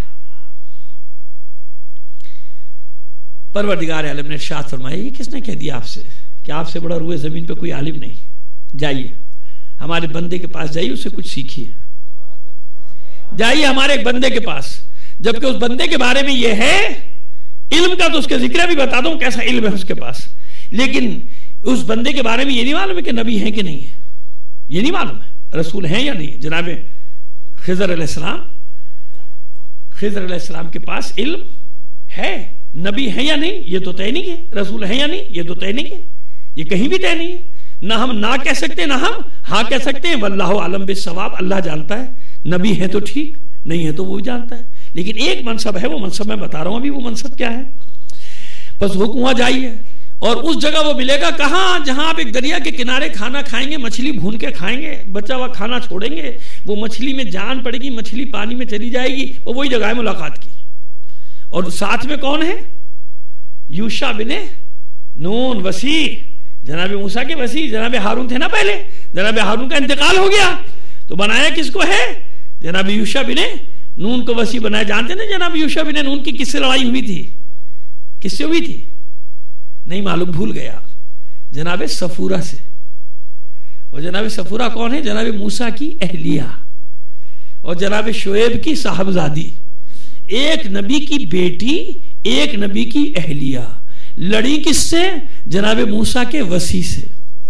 परवरदिगार आलम ने इरशाद फरमाया, ये किसने कह दिया आपसे कि आपसे बड़ा रूए जमीन पे कोई आलिम नहीं? जाइए हमारे बंदे के पास, जाइए उससे कुछ सीखिए। जाइए हमारे एक बंदे के पास, जबकि उस बंदे के बारे में यह है इल्म का, तो उसके जिक्र भी बता दूं कैसा इल्म है उसके पास, लेकिन उस बंदे के बारे में यह नहीं मालूम है कि नबी है कि नहीं है, यह नहीं मालूम है रसूल हैं या नहीं। जनाब खिज़र अलैहिस्सलाम के पास इल्म है, नबी है या नहीं ये तो तय नहीं है, रसूल है या नहीं ये तो तय नहीं है, ये कहीं भी तय नहीं है। ना हम ना कह सकते, ना हम हाँ कह सकते हैं। वल्लाहु आलम बिस्सवाब, अल्लाह जानता है, नबी है तो ठीक, नहीं है तो वो भी जानता है। लेकिन एक मनसब है, वो मनसब मैं बता रहा हूं अभी। वो मनसब क्या है? बस वो कुआं जाइए और उस जगह वो मिलेगा कहां, जहां आप एक दरिया के किनारे खाना खाएंगे, मछली भून के खाएंगे, बचा हुआ खाना छोड़ेंगे, वो मछली में जान पड़ेगी, मछली पानी में चली जाएगी, वो वही जगह है मुलाकात की। और साथ में कौन है? यूशा बिने नून, वसी, जनाब मूसा के वसी, जनाब हारून थे ना पहले, जनाब हारून का इंतकाल हो गया तो बनाया किसको है? जनाब यूशा बिने नून को वसी बनाया। जानते ना जनाब यूशा बिने नून की किससे लड़ाई हुई थी? किससे हुई थी? नहीं मालूम, भूल गया। जनाब सफूरा से। और जनाब सफूरा कौन है? जनाब मूसा की अहलिया और जनाब शुएब की साहबजादी। एक नबी की बेटी, एक नबी की अहलिया, लड़ी किससे? जनाब मूसा के वसी से।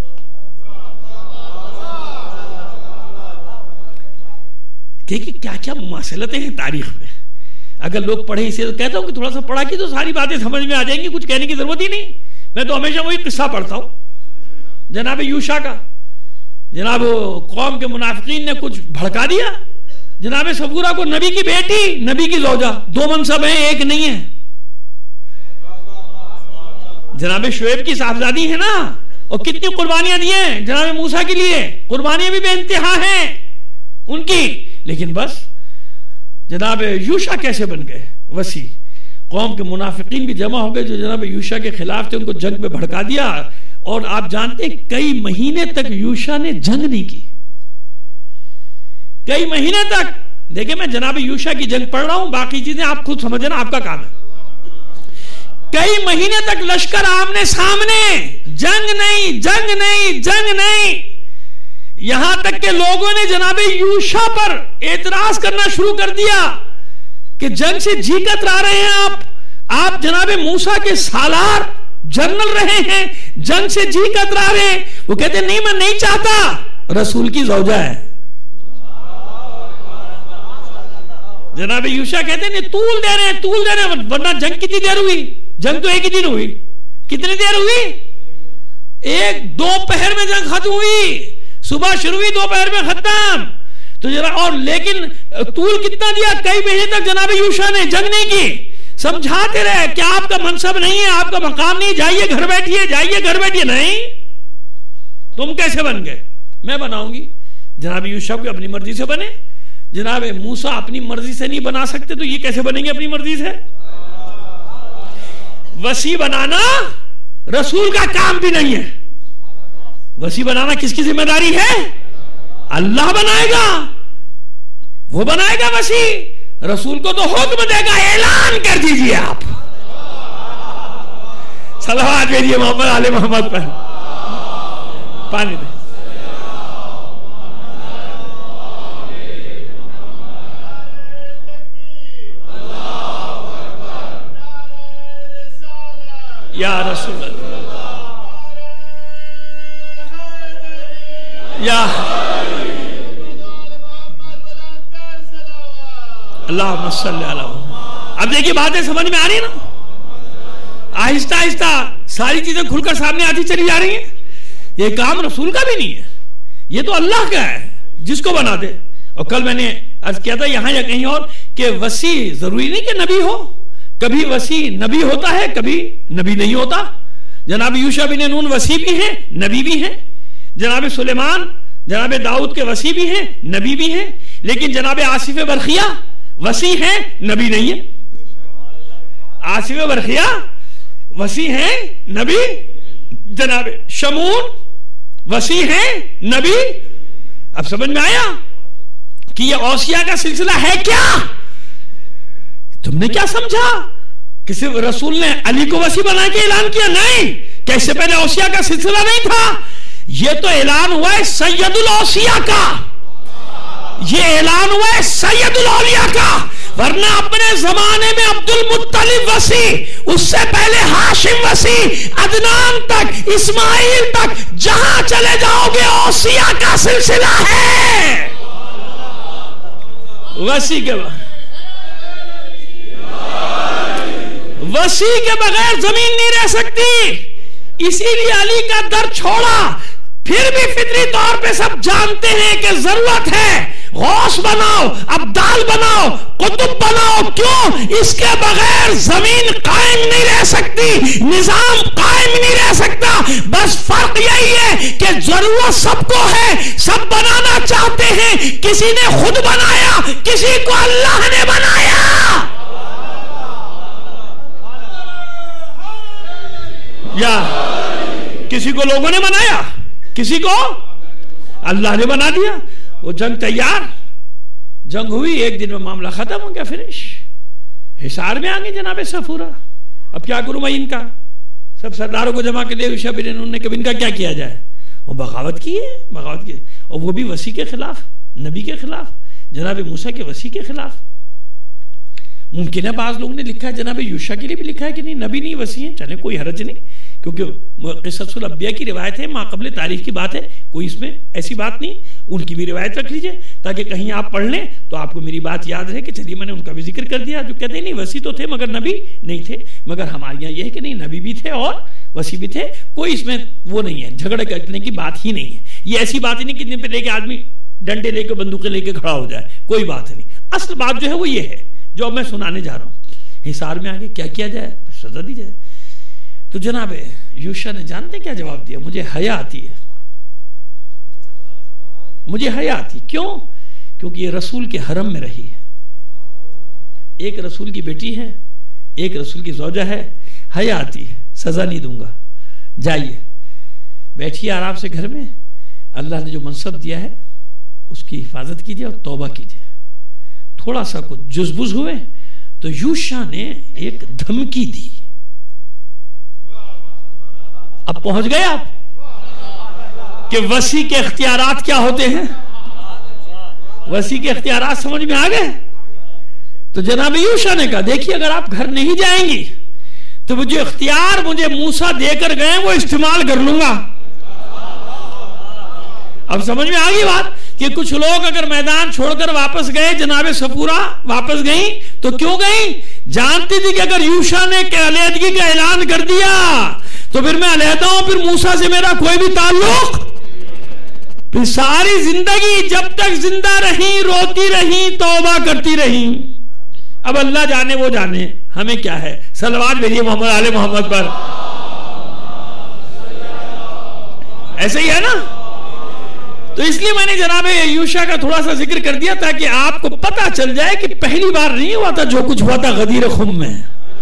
देखिए क्या क्या मुमासलतें हैं तारीख में। अगर लोग पढ़े इसे, तो कहता हूं कि थोड़ा सा पढ़ा की तो सारी बातें समझ में आ जाएंगी, कुछ कहने की जरूरत ही नहीं। मैं तो हमेशा वही किस्सा पढ़ता हूं जनाब यूशा का। जनाब कौम के मुनाफिकीन ने कुछ भड़का दिया, जनाब सफूरा को नबी की बेटी, नबी की ज़ौजा, दो मनसब हैं, एक नहीं है। जनाब शुएब की साहबजादी है ना, और कितनी कुर्बानियां दी हैं जनाब मूसा के लिए, कुर्बानियां भी बेइंतहा हैं उनकी। लेकिन बस जनाब यूशा कैसे बन गए वसी? कौम के मुनाफिकीन भी जमा हो गए जो जनाब यूशा के खिलाफ थे, उनको जंग में भड़का दिया। और आप जानते हैं कई महीने तक यूशा ने जंग नहीं की, कई महीने तक। देखिए मैं जनाब यूशा की जंग पढ़ रहा हूं, बाकी चीजें आप खुद समझना, आपका काम है। कई महीने तक लश्कर आमने सामने, जंग नहीं जंग नहीं जंग नहीं। यहां तक के लोगों ने जनाब यूशा पर एतराज करना शुरू कर दिया कि जंग से जी कतरा रहे हैं आप जनाब मूसा के सालार जनरल रहे हैं, जंग से जी कतरा रहे हैं। वो कहते नहीं मैं नहीं चाहता, रसूल की ज़ौजा है। जनाब यूशा कहते हैं तूल दे रहे हैं, वरना जंग कितनी देर हुई? जंग तो एक ही दिन हुई। कितनी देर हुई? एक दोपहर में जंग खत्म हुई, सुबह शुरू हुई, दोपहर में खत्म। तो जरा और लेकिन तूल कितना दिया? कई महीने तक जनाब यूशा ने जंग नहीं की। समझाते रहे कि आपका मनसब नहीं है, आपका मकाम नहीं, जाइए घर बैठिए, जाइए घर बैठिए। नहीं, तुम कैसे बन गए? मैं बनाऊंगी। जनाब यूशा को अपनी मर्जी से बने, जनाब मूसा अपनी मर्जी से नहीं बना सकते, तो ये कैसे बनेंगे अपनी मर्जी से? वसी बनाना रसूल का काम भी नहीं है। वसी बनाना किसकी जिम्मेदारी है? अल्लाह बनाएगा, वो बनाएगा वसी। रसूल को तो हुक्म देगा, ऐलान कर दीजिए आप। सलावत भेजिए मोहम्मद आले मोहम्मद पर। पानी दे। या रसूल या अल्लाहुम्मा सल्ली अला। अब देखिए बातें समझ में आ रही है ना, आहिस्ता आहिस्ता सारी चीजें खुलकर सामने आती चली जा रही हैं। ये काम रसूल का भी नहीं है, ये तो अल्लाह का है जिसको बना दे। और कल मैंने अर्ज किया था यहां या कहीं और कि वसी जरूरी नहीं कि नबी हो, कभी वसी नबी होता है, कभी नबी नहीं होता। जनाब यूशा बिन नून वसी भी हैं, नबी भी हैं। जनाब सुलेमान, जनाब दाऊद के वसी भी हैं, नबी भी हैं। लेकिन जनाब आसिफ बरखिया वसी है, नबी नहीं है। आसिफ बरखिया वसी है, नबी। जनाब शमून वसी है, नबी। अब समझ में आया कि ये औसिया का सिलसिला है क्या? तुमने क्या समझा कि सिर्फ रसूल ने अली को वसी बना के ऐलान किया? नहीं, कैसे पहले औसिया का सिलसिला नहीं था। ये तो ऐलान हुआ है सैयदुल औसिया का, ये ऐलान हुआ है सैयदुल औलिया का। वरना अपने जमाने में अब्दुल मुत्तलिब वसी, उससे पहले हाशिम वसी, अदनान तक, इस्माइल तक, जहां चले जाओगे औसिया का सिलसिला है। वसी के बगैर जमीन नहीं रह सकती, इसीलिए अली का दर छोड़ा। फिर भी फितरी तौर पे सब जानते हैं कि जरूरत है, गौस बनाओ, अब्दाल बनाओ, कुतुब बनाओ। क्यों? इसके बगैर जमीन कायम नहीं रह सकती, निजाम कायम नहीं रह सकता। बस फर्क यही है कि जरूरत सबको है, सब बनाना चाहते हैं। किसी ने खुद बनाया, किसी को अल्लाह ने बनाया। या किसी को लोगों ने बनाया, किसी को अल्लाह ने बना दिया। वो जंग तैयार, जंग हुई, एक दिन में मामला खत्म हो गया, फिनिश। हिसार में आ गए जनाब सफूरा। अब क्या करूं मैं इनका? सब सरदारों को जमा के दे, उन्होंने कभी इनका क्या किया जाए? वो बगावत की है, बगावत की, और वो भी वसी के खिलाफ, नबी के खिलाफ, जनाब मूसा के वसी के खिलाफ। मुमकिन है बाज लोगों ने लिखा है जनाब यूशा के लिए भी लिखा है कि नहीं, नबी नहीं वसी है, चले कोई हरज नहीं, क्योंकि क़िस्सतुल अंबिया की रिवायत है, माक़बले तारीख की बात है, कोई इसमें ऐसी बात नहीं। उनकी भी रिवायत रख लीजिए ताकि कहीं आप पढ़ लें तो आपको मेरी बात याद रहे कि चलिए मैंने उनका भी जिक्र कर दिया। जो कहते हैं नहीं वसी तो थे मगर नबी नहीं थे, मगर हमारे यहाँ यह है कि नहीं, नबी भी थे और वसी भी थे। कोई इसमें वो नहीं है, झगड़े करने की बात ही नहीं है। ये ऐसी बात ही नहीं कि जिन पे लेके आदमी डंडे लेके बंदूकें लेके खड़ा हो जाए, कोई बात नहीं। असल बात जो है वो ये है जो अब मैं सुनाने जा रहा हूं। हिसार में आगे क्या किया जाए? सजा दी जाए। तो जनाब यूशा ने जानते क्या जवाब दिया? मुझे हया आती है, मुझे हया आती। क्यों? क्योंकि ये रसूल के हरम में रही है, एक रसूल की बेटी है, एक रसूल की ज़ौजा है, हया आती है, सजा नहीं दूंगा, जाइए बैठिए आराम से घर में, अल्लाह ने जो मनसब दिया है उसकी हिफाजत कीजिए और तौबा कीजिए। थोड़ा सा कुछ जुज़बुज़ हुए तो यूशा ने एक धमकी दी। अब पहुंच गए आप कि वसी के इख्तियारात क्या होते हैं? वसी के इख्तियारात समझ में आ गए? तो जनाब यूशा ने कहा देखिए अगर आप घर नहीं जाएंगी तो वो जो इख्तियार मुझे मूसा देकर गए वो इस्तेमाल कर लूंगा। अब समझ में आ गई बात कि कुछ लोग अगर मैदान छोड़कर वापस गए, जनाबे सफूरा वापस गई तो क्यों गई? जानती थी कि अगर यूशा ने अलहदगी का ऐलान कर दिया तो फिर मैं अलहदा हूं, फिर मूसा से मेरा कोई भी ताल्लुक। फिर सारी जिंदगी जब तक जिंदा रही रोती रही, तौबा करती रही। अब अल्लाह जाने वो जाने, हमें क्या है? सलवात भेजिए मोहम्मद आले मोहम्मद पर। ऐसे ही है ना? तो इसलिए मैंने जनाब यूशा का थोड़ा सा जिक्र कर दिया ताकि आपको पता चल जाए कि पहली बार नहीं हुआ था जो कुछ हुआ था गदीर खुम में,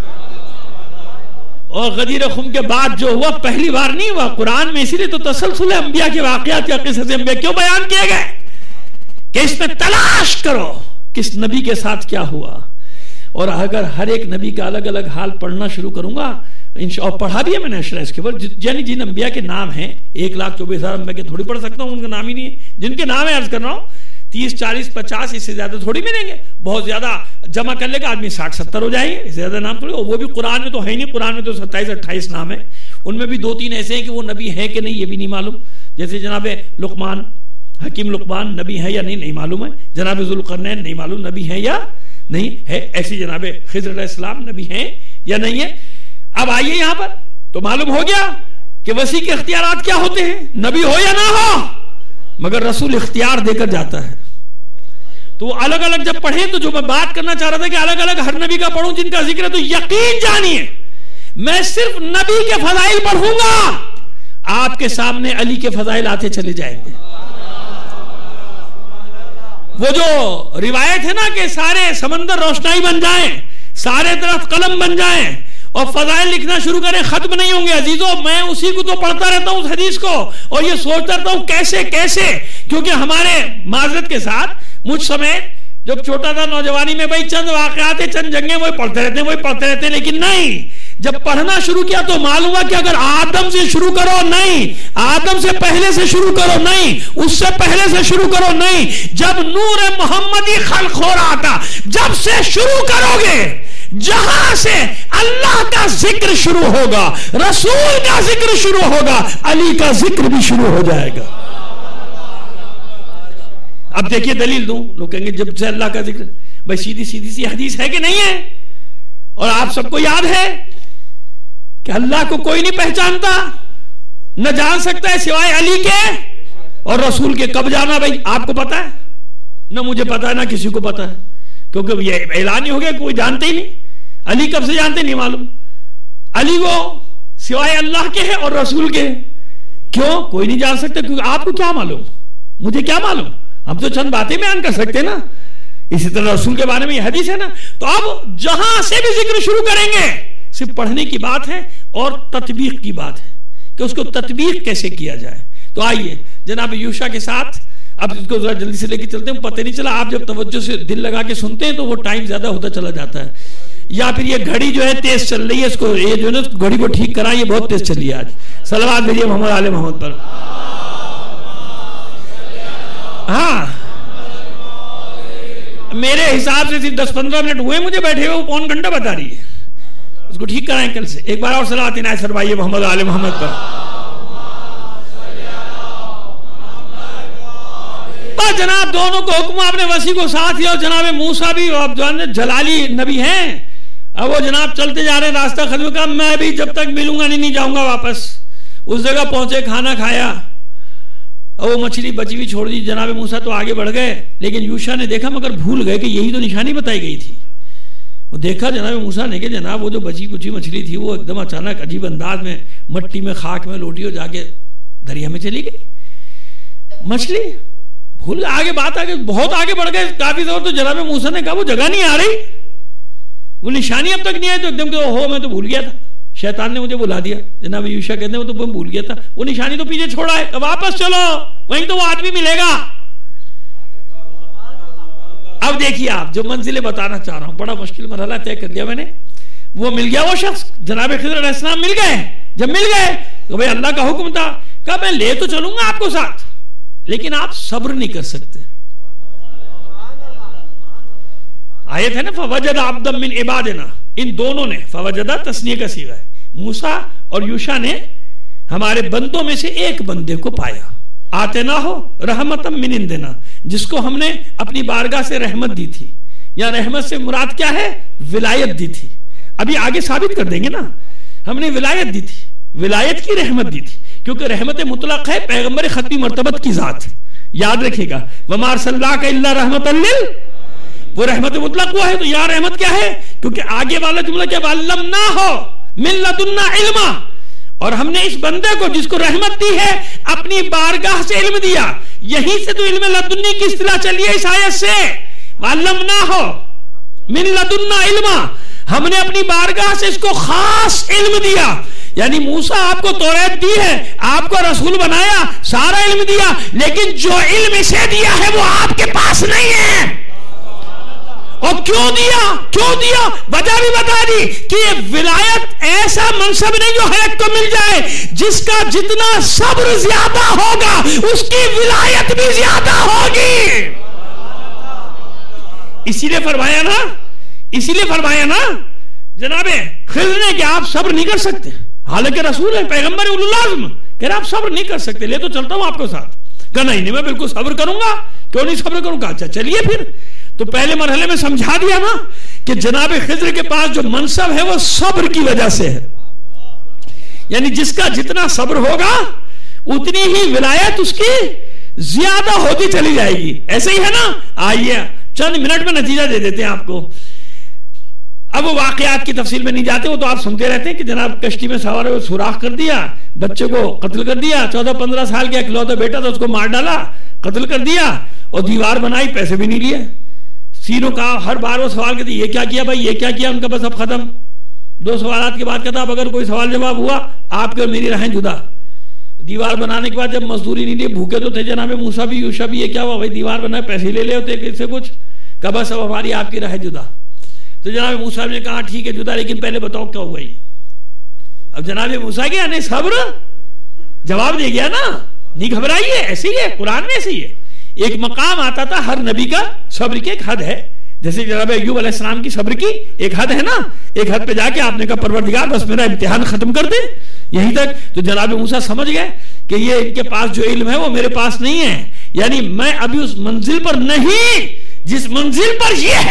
और गदीर खुम के बाद जो हुआ पहली बार नहीं हुआ कुरान में। इसीलिए तो तसलसल अंबिया के वाकयात या किस्से अंबिया क्यों बयान किए गए कि इसमें तलाश करो किस नबी के साथ क्या हुआ। और अगर हर एक नबी का अलग अलग हाल पढ़ना शुरू करूंगा और पढ़ा भी है मैंने अशरा इसके ऊपर, यानी जिन अंबिया के नाम हैं 1,24,000 अंबिया के थोड़ी पढ़ सकता हूं, उनका नाम ही नहीं है। जिनके नाम है अर्ज कर रहा हूं 30, 40, 50, इससे ज्यादा थोड़ी मिलेंगे। बहुत ज्यादा जमा कर लेगा आदमी 60, 70 हो जाएंगे, इससे ज्यादा नाम थोड़ी। वो भी कुरान में तो है नहीं, कुरान में तो 27, 28 नाम है। उनमें भी 2-3 ऐसे हैं कि वो नबी है कि नहीं ये भी नहीं मालूम। जैसे जनाब लुकमान, हकीम लुकमान नबी है या नहीं मालूम है। जनाब जुल्करनैन नहीं मालूम नबी है या नहीं है। ऐसी जनाब खिज़र अलैहिस्सलाम नबी है या नहीं है। अब आइए यहां पर तो मालूम हो गया कि वसी के इख्तियारात क्या होते हैं, नबी हो या ना हो, मगर रसूल इख्तियार देकर जाता है। तो अलग अलग जब पढ़े तो जो मैं बात करना चाह रहा था कि अलग अलग हर नबी का पढ़ूं जिनका जिक्र है, तो यकीन जानिए मैं सिर्फ नबी के फजाइल पढ़ूंगा, आपके सामने अली के फजाइल आते चले जाएंगे। वो जो रिवायत है ना कि सारे समंदर रोशनाई बन जाएं, सारे तरफ कलम बन जाएं और फजाइल लिखना शुरू करें, खत्म नहीं होंगे अजीजों। मैं उसी को तो पढ़ता रहता हूं उस हदीस को, और ये सोचता रहता हूं कैसे कैसे, क्योंकि हमारे माजरत के साथ मुझ समेत जब छोटा था नौजवानी में भाई चंद वाकयात चंद जंगे वही पढ़ते रहते, लेकिन नहीं, जब पढ़ना शुरू किया तो मालूम हुआ कि अगर आदम से शुरू करो नहीं, आदम से पहले से शुरू करो नहीं, उससे पहले से शुरू करो नहीं, जब नूर मोहम्मदी खल्क हो रहा था, जब से शुरू करोगे, जहां से अल्लाह का जिक्र शुरू होगा, रसूल का जिक्र शुरू होगा, अली का जिक्र भी शुरू हो जाएगा। अब देखिए दलील दूं, लोग कहेंगे जब से अल्लाह का जिक्र, भाई सीधी सीधी सी हदीस है कि नहीं है? और आप सबको याद है कि अल्लाह को कोई नहीं पहचानता, न जान सकता है सिवाय अली के और रसूल के। कब जाना भाई आपको पता है? न मुझे पता है ना किसी को पता है, क्योंकि ये ऐलान ही हो गया, कोई जानते ही नहीं। अली कब से जानते नहीं मालूम। अली वो सिवाय अल्लाह के है और रसूल के। क्यों? कोई नहीं जान सकता, क्योंकि आपको क्या मालूम, मुझे क्या मालूम, हम तो चंद बातें बयान कर सकते ना। इसी तरह रसूल के बारे में ये हदीस है ना। तो अब जहां से भी जिक्र शुरू करेंगे सिर्फ पढ़ने की बात है और तत्बीक की बात है कि उसको तत्बीक कैसे किया जाए। तो आइए जनाब यूशा के साथ अब इसको जरा जल्दी से लेके चलते हैं। पता नहीं चला, आप जब तवज्जो से दिल लगा के सुनते हैं तो वो टाइम ज्यादा होता चला जाता है, या फिर ये घड़ी जो है तेज चल रही है, इसको ये जो है घड़ी को ठीक करा, ये बहुत तेज चली है आज। सलवात भेजिए मोहम्मद आले मोहम्मद पर। हाँ, मेरे हिसाब से सिर्फ 10-15 मिनट हुए मुझे बैठे हुए, वो पौन घंटा बता रही है। उसको ठीक कराएं कल से। एक बार और सलावत इनायत फरमाइए मोहम्मद आले मोहम्मद पर। जनाब दोनों को हुक्म, आपने वसी को साथ लिया और जनाब मूसा भी जलाली नबी हैं। अब वो जनाब चलते जा रहे हैं, रास्ता खत्म का, मैं भी जब तक मिलूंगा नहीं जाऊंगा वापस। उस जगह पहुंचे, खाना खाया और वो मछली बची हुई छोड़ दी। जनाब मूसा तो आगे बढ़ गए, लेकिन यूशा ने देखा मगर भूल गए कि यही तो निशानी बताई गई थी। वो देखा जनाब मूसा ने कि जनाब वो जो बची कुची मछली थी वो एकदम अचानक अजीब अंदाज में मट्टी में खाक में लोटी हो जाके दरिया में चली गई। मछली भूल आगे बात आगे बहुत आगे बढ़ गए काफी देर। तो जनाब मूसा ने कहा वो जगह नहीं आ रही, वो निशानी अब तक नहीं आई। तो एकदम के हो मैं तो भूल गया था, शैतान ने मुझे बुला दिया। जनाब यूशा कहते हैं वो तो भूल गया था, वो निशानी तो पीछे छोड़ा है, तो वापस चलो वहीं तो वो आदमी मिलेगा। अब देखिए आप जो मंजिलें बताना चाह रहा हूं, बड़ा मुश्किल मरहला तय कर लिया मैंने। वो मिल गया, वो शख्स जनाब खिज़र अलैहिस्सलाम मिल गए। जब मिल गए तो भाई अल्लाह का हुक्म था, कहा मैं ले तो चलूंगा आपको साथ, लेकिन आप सब्र नहीं कर सकते। आयत है ना फवजद अब्दम मिन इबादिना, इन दोनों ने फवजदा तस्नीय का सीगा है, मूसा और यूशा ने हमारे बंदों में से एक बंदे को पाया। आते ना हो रहमतम मिन इंदिना, जिसको हमने अपनी बारगाह से रहमत दी थी। या रहमत से मुराद क्या है? विलायत दी थी। अभी आगे साबित कर देंगे ना, हमने विलायत दी थी, विलायत की रहमत दी थी, क्योंकि रहमत मुतलक है, पैगंबर खत्मी मर्तबत की जात है। याद रखिएगा वमा अरसलनाका इल्ला रहमतन लिल, वो रहमत मुतलक वो है। तो यहाँ रहमत क्या है? क्योंकि आगे वाला जुमला क्या, अल्लमना हो मिन लदुन्ना इल्मा, और हमने इस बंदे को जिसको रहमत दी है अपनी बारगाह से इल्म दिया। यहीं से तो इल्म लदुन्नी की इस्तिलाह चली है इस आयत से, अल्लमना हो मिन लदुन्ना इल्मा, हमने अपनी बारगाह से इसको खास इल्म दिया। यानी मूसा आपको तौरात दी है, आपको रसूल बनाया, सारा इल्म दिया, लेकिन जो इल्म इसे दिया है वो आपके पास नहीं है। और क्यों दिया? क्यों दिया? वजह भी बता दी कि ये विलायत ऐसा मनसब नहीं जो हर एक को मिल जाए, जिसका जितना सब्र ज्यादा होगा उसकी विलायत भी ज्यादा होगी। इसीलिए फरमाया ना, इसीलिए फरमाया ना जनाबे खिज़र ने कि आप सब्र नहीं कर सकते, हालांकि रसूल है, पैगंबर उलुल आज़्म, कह रहे आप सब्र नहीं कर सकते, ले तो चलता हूं आपके साथ। कहा नहीं मैं बिल्कुल सब्र करूंगा, क्यों नहीं सब्र करूंगा? अच्छा चलिए फिर। तो पहले मरहले में समझा दिया ना कि जनाब खिज़र के पास जो मनसब है वो सब्र की वजह से है। यानी जिसका जितना सब्र होगा उतनी ही विलायत उसकी ज्यादा होती चली जाएगी। ऐसे ही है ना। आइए चंद मिनट में नतीजा दे देते हैं आपको। अब वो वाकयात की तफसील में नहीं जाते, वो तो आप सुनते रहते हैं कि जनाब कश्ती में सवार हुए, सुराख कर दिया, बच्चे को कत्ल कर दिया, 14-15 साल का इकलौता बेटा था उसको मार डाला, कत्ल कर दिया, और दीवार बनाई, पैसे भी नहीं लिए। सीनों का हर बार वो सवाल करते ये क्या किया भाई, ये क्या किया, उनका बस अब खत्म। 2 सवालात के बाद कहता अब अगर कोई सवाल जवाब हुआ आपके और मेरी राहें जुदा। दीवार बनाने के बाद जब मजदूरी नहीं दी, भूखे तो थे जनाब मूसा भी यूशा भी, ये क्या हुआ भाई, दीवार बनाए पैसे ले ले होते किससे कुछ, कहा बस अब हमारी आपकी राहें जुदा। तो जनाब मूसा ने कहा ठीक है जुदा, लेकिन पहले बताओ क्या हुआ। अब जनाब मूसा क्या नहीं सब्र, जवाब दे गया ना, नहीं घबराइए, ऐसे ही है, कुरान में ऐसे ही है। एक मकाम आता था हर नबी का, सब्र की एक हद है, जैसे जनाब अय्यूब अलैहिस्सलाम की सब्र की एक हद है ना। एक हद पे जाके आपने कहा परवरदिगार बस मेरा इम्तिहान खत्म कर दे, यहीं तक। तो जनाब मूसा समझ गए कि ये इनके पास जो इल्म है वो मेरे पास नहीं है, यानी मैं अभी उस मंजिल पर नहीं जिस मंजिल पर ये है।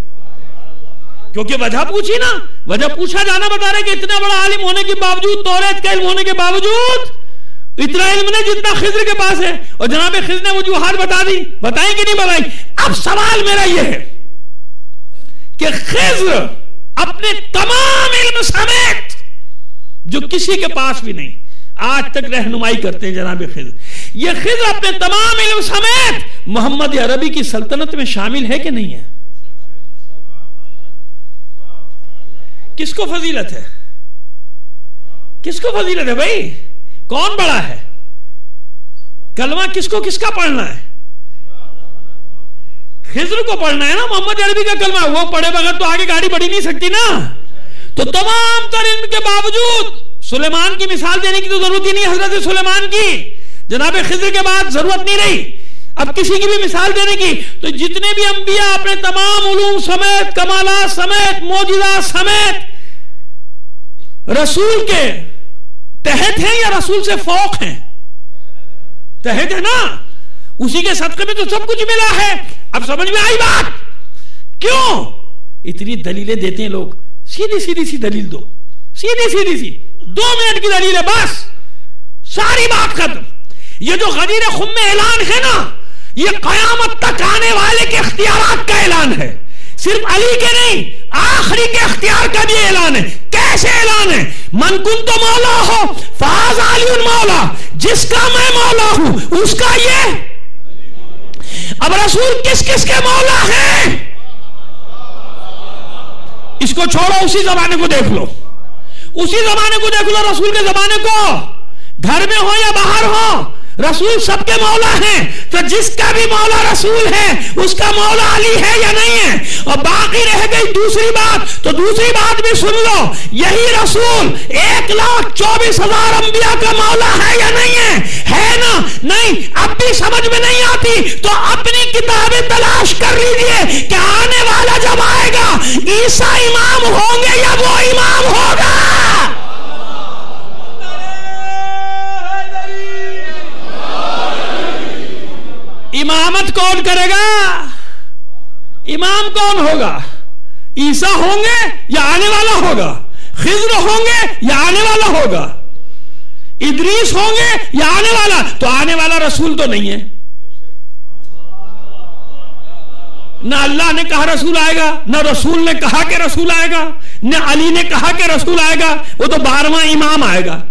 क्योंकि वजह पूछी ना, वजह पूछा जाना बता रहे कि इतना बड़ा आलिम होने के बावजूद, तौरात का इल्म होने के बावजूद इतना इल्म नहीं जितना खिज़र के पास है, और जनाब खिज़र ने वजूहात बता दी, बताई कि नहीं बताई। अब सवाल मेरा यह है कि खिज़र अपने तमाम इल्म समेत, जो किसी के पास भी नहीं, आज तक रहनुमाई करते हैं जनाब खिज़र, ये खिज़र अपने तमाम इल्म समेत मोहम्मद अरबी की सल्तनत में शामिल है कि नहीं है? किसको फजीलत है? किसको फजीलत है भाई? कौन बड़ा है? कलमा किसको किसका पढ़ना है? खिज़र को पढ़ना है ना, मोहम्मद अरबी का कलमा, वो पढ़े बगैर तो आगे गाड़ी बढ़ी नहीं सकती ना। तो तमाम तर इल्म के बावजूद सुलेमान की मिसाल देने की तो जरूरत ही नहीं, हजरत सुलेमान की, जनाब खिज़र के बाद जरूरत नहीं रही अब किसी की भी मिसाल देने की। तो जितने भी अंबिया अपने तमाम उलूम समेत, कमालात समेत, मौजिज़ात समेत रसूल के तहत हैं या रसूल से फौक हैं? तहत है ना, उसी के सदक़े में तो सब कुछ मिला है। अब समझ में आई बात? क्यों इतनी दलीलें देते हैं लोग? सीधी सीधी सी दलील दो, सीधी सीधी सी 2 मिनट की दलील है, बस सारी बात खत्म। ये जो गदीर खुम में ऐलान है ना, ये कयामत तक आने वाले के इख्तियारात का ऐलान है, सिर्फ अली के नहीं, आखिरी के इख्तियार का भी ऐलान है। कैसे ऐलान है? मन कुन तो मौला हो फाज अली मौला, जिसका मैं मौला हूं उसका ये। अब रसूल किस किस के मौला हैं? इसको छोड़ो, उसी जमाने को देख लो, उसी जमाने को देख लो, रसूल के जमाने को, घर में हो या बाहर हो, रसूल सबके मौला हैं। तो जिसका भी मौला रसूल है उसका मौला अली है या नहीं है? और बाकी रह गई दूसरी बात, तो दूसरी बात भी सुन लो, यही रसूल 1,24,000 अंबिया का मौला है या नहीं है? है ना? नहीं, अब भी समझ में नहीं आती तो अपनी किताबें तलाश कर लीजिए कि आने वाला जब आएगा ईसा इमाम होंगे या वो इमाम होगा। इमामत कौन करेगा? इमाम कौन होगा? ईसा होंगे या आने वाला होगा? खिज्र होंगे या आने वाला होगा? इदरीस होंगे या आने वाला? तो आने वाला रसूल तो नहीं है ना। अल्लाह ने कहा रसूल आएगा, ना रसूल ने कहा कि रसूल आएगा, ना अली ने कहा कि रसूल आएगा। वो तो 12वां इमाम आएगा।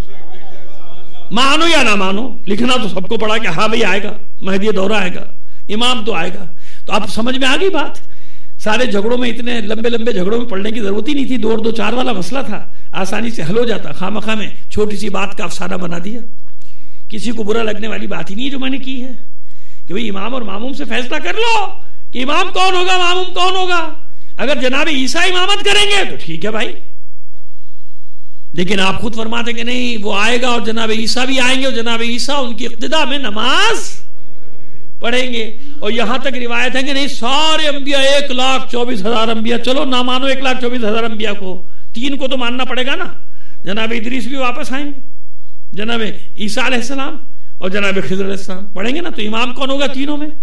मानो या ना मानो, लिखना तो सबको पड़ा कि हाँ भाई आएगा, महदी दौरा आएगा, इमाम तो आएगा। तो आप समझ में आ गई बात। सारे झगड़ों में, इतने लंबे लंबे झगड़ों में पढ़ने की जरूरत ही नहीं थी। 2 और 2 4 वाला मसला था, आसानी से हल हो जाता। खामखा में छोटी सी बात का अफसाना बना दिया। किसी को बुरा लगने वाली बात ही नहीं जो मैंने की है कि भाई इमाम और मामूम से फैसला कर लो कि इमाम कौन होगा, मामूम कौन होगा। अगर जनाब ईसा इमामत करेंगे तो ठीक है भाई, लेकिन आप खुद फरमा देंगे नहीं वो आएगा और जनाब ईसा भी आएंगे और जनाब ईसा उनकी इक्तिदा में नमाज पढ़ेंगे। और यहां तक रिवायत है कि नहीं सारे अंबिया 1,24,000 अंबिया, चलो ना मानो 1,24,000 अंबिया को, 3 को तो मानना पड़ेगा ना। जनाब इदरीस भी वापस आएंगे, जनाब ईसा अलैहिस्सलाम और जनाब खिज़्र अलैहिस्सलाम पढ़ेंगे ना। तो इमाम कौन होगा तीनों में?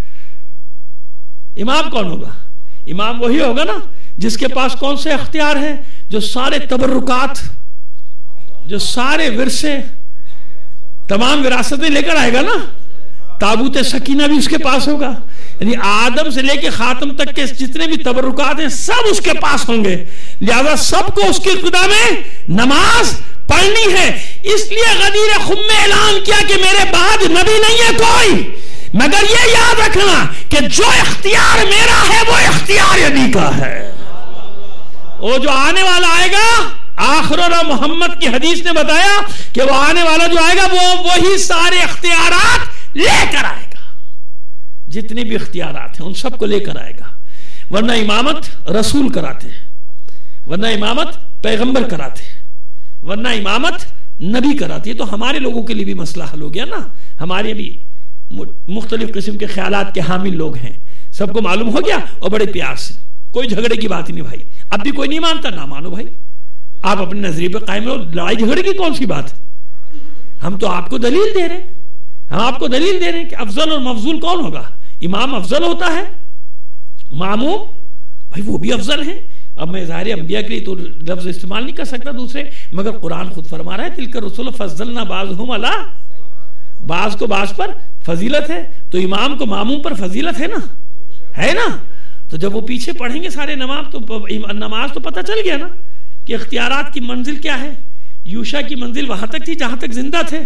इमाम कौन होगा? इमाम वही होगा ना जिसके पास कौन से अख्तियार है? जो सारे तबर्रुकात, जो सारे विरसे, तमाम विरासतें लेकर आएगा ना। ताबूत सकीना भी उसके पास होगा, यानी आदम से लेके खातम तक के जितने भी तबर्रुकात हैं सब उसके पास होंगे। लिहाजा सबको उसकी इब्तिदा में नमाज पढ़नी है। इसलिए गदीर खुम में ऐलान किया कि मेरे बाद नबी नहीं है कोई, मगर ये याद रखना कि जो इख्तियार मेरा है वो इख्तियार नबी का है। वो जो आने वाला आएगा, आखिर मोहम्मद की हदीस ने बताया कि वो आने वाला जो आएगा वो वही सारे इख्तियारात लेकर आएगा, जितने भी इख्तियारात हैं उन सबको लेकर आएगा। वरना इमामत रसूल कराते हैं, वरना इमामत पैगंबर कराते हैं, वरना इमामत नबी कराती है। तो हमारे लोगों के लिए भी मसला हल हो गया ना। हमारे भी मुख्तलिफ किस्म के ख्यालात के हामिल लोग हैं, सबको मालूम हो गया और बड़े प्यार से, कोई झगड़े की बात ही नहीं भाई। अब भी कोई नहीं मानता, ना मानो भाई, आप अपने नजरिए पे कायम रहो। लड़ाई झगड़े की कौन सी बात है? हम तो आपको दलील दे रहे हैं, हम आपको दलील दे रहे हैं कि अफजल और मफजूल कौन होगा। इमाम अफजल होता है, मामूम भाई वो भी अफजल है। अब मैं ज़ाहिर अंबिया के लिए तो लफ्ज इस्तेमाल नहीं कर सकता दूसरे, मगर कुरान खुद फरमा रहा है तिलका रसूल फज़लना बाज़हुम अला, बाज को बाज पर फजीलत है, तो इमाम को मामूम पर फजीलत है ना, है ना। तो जब वो पीछे पढ़ेंगे सारे नमाज तो पता चल गया ना कि इख्तियारात की मंजिल क्या है। यूशा की मंजिल वहां तक थी जहां तक जिंदा थे।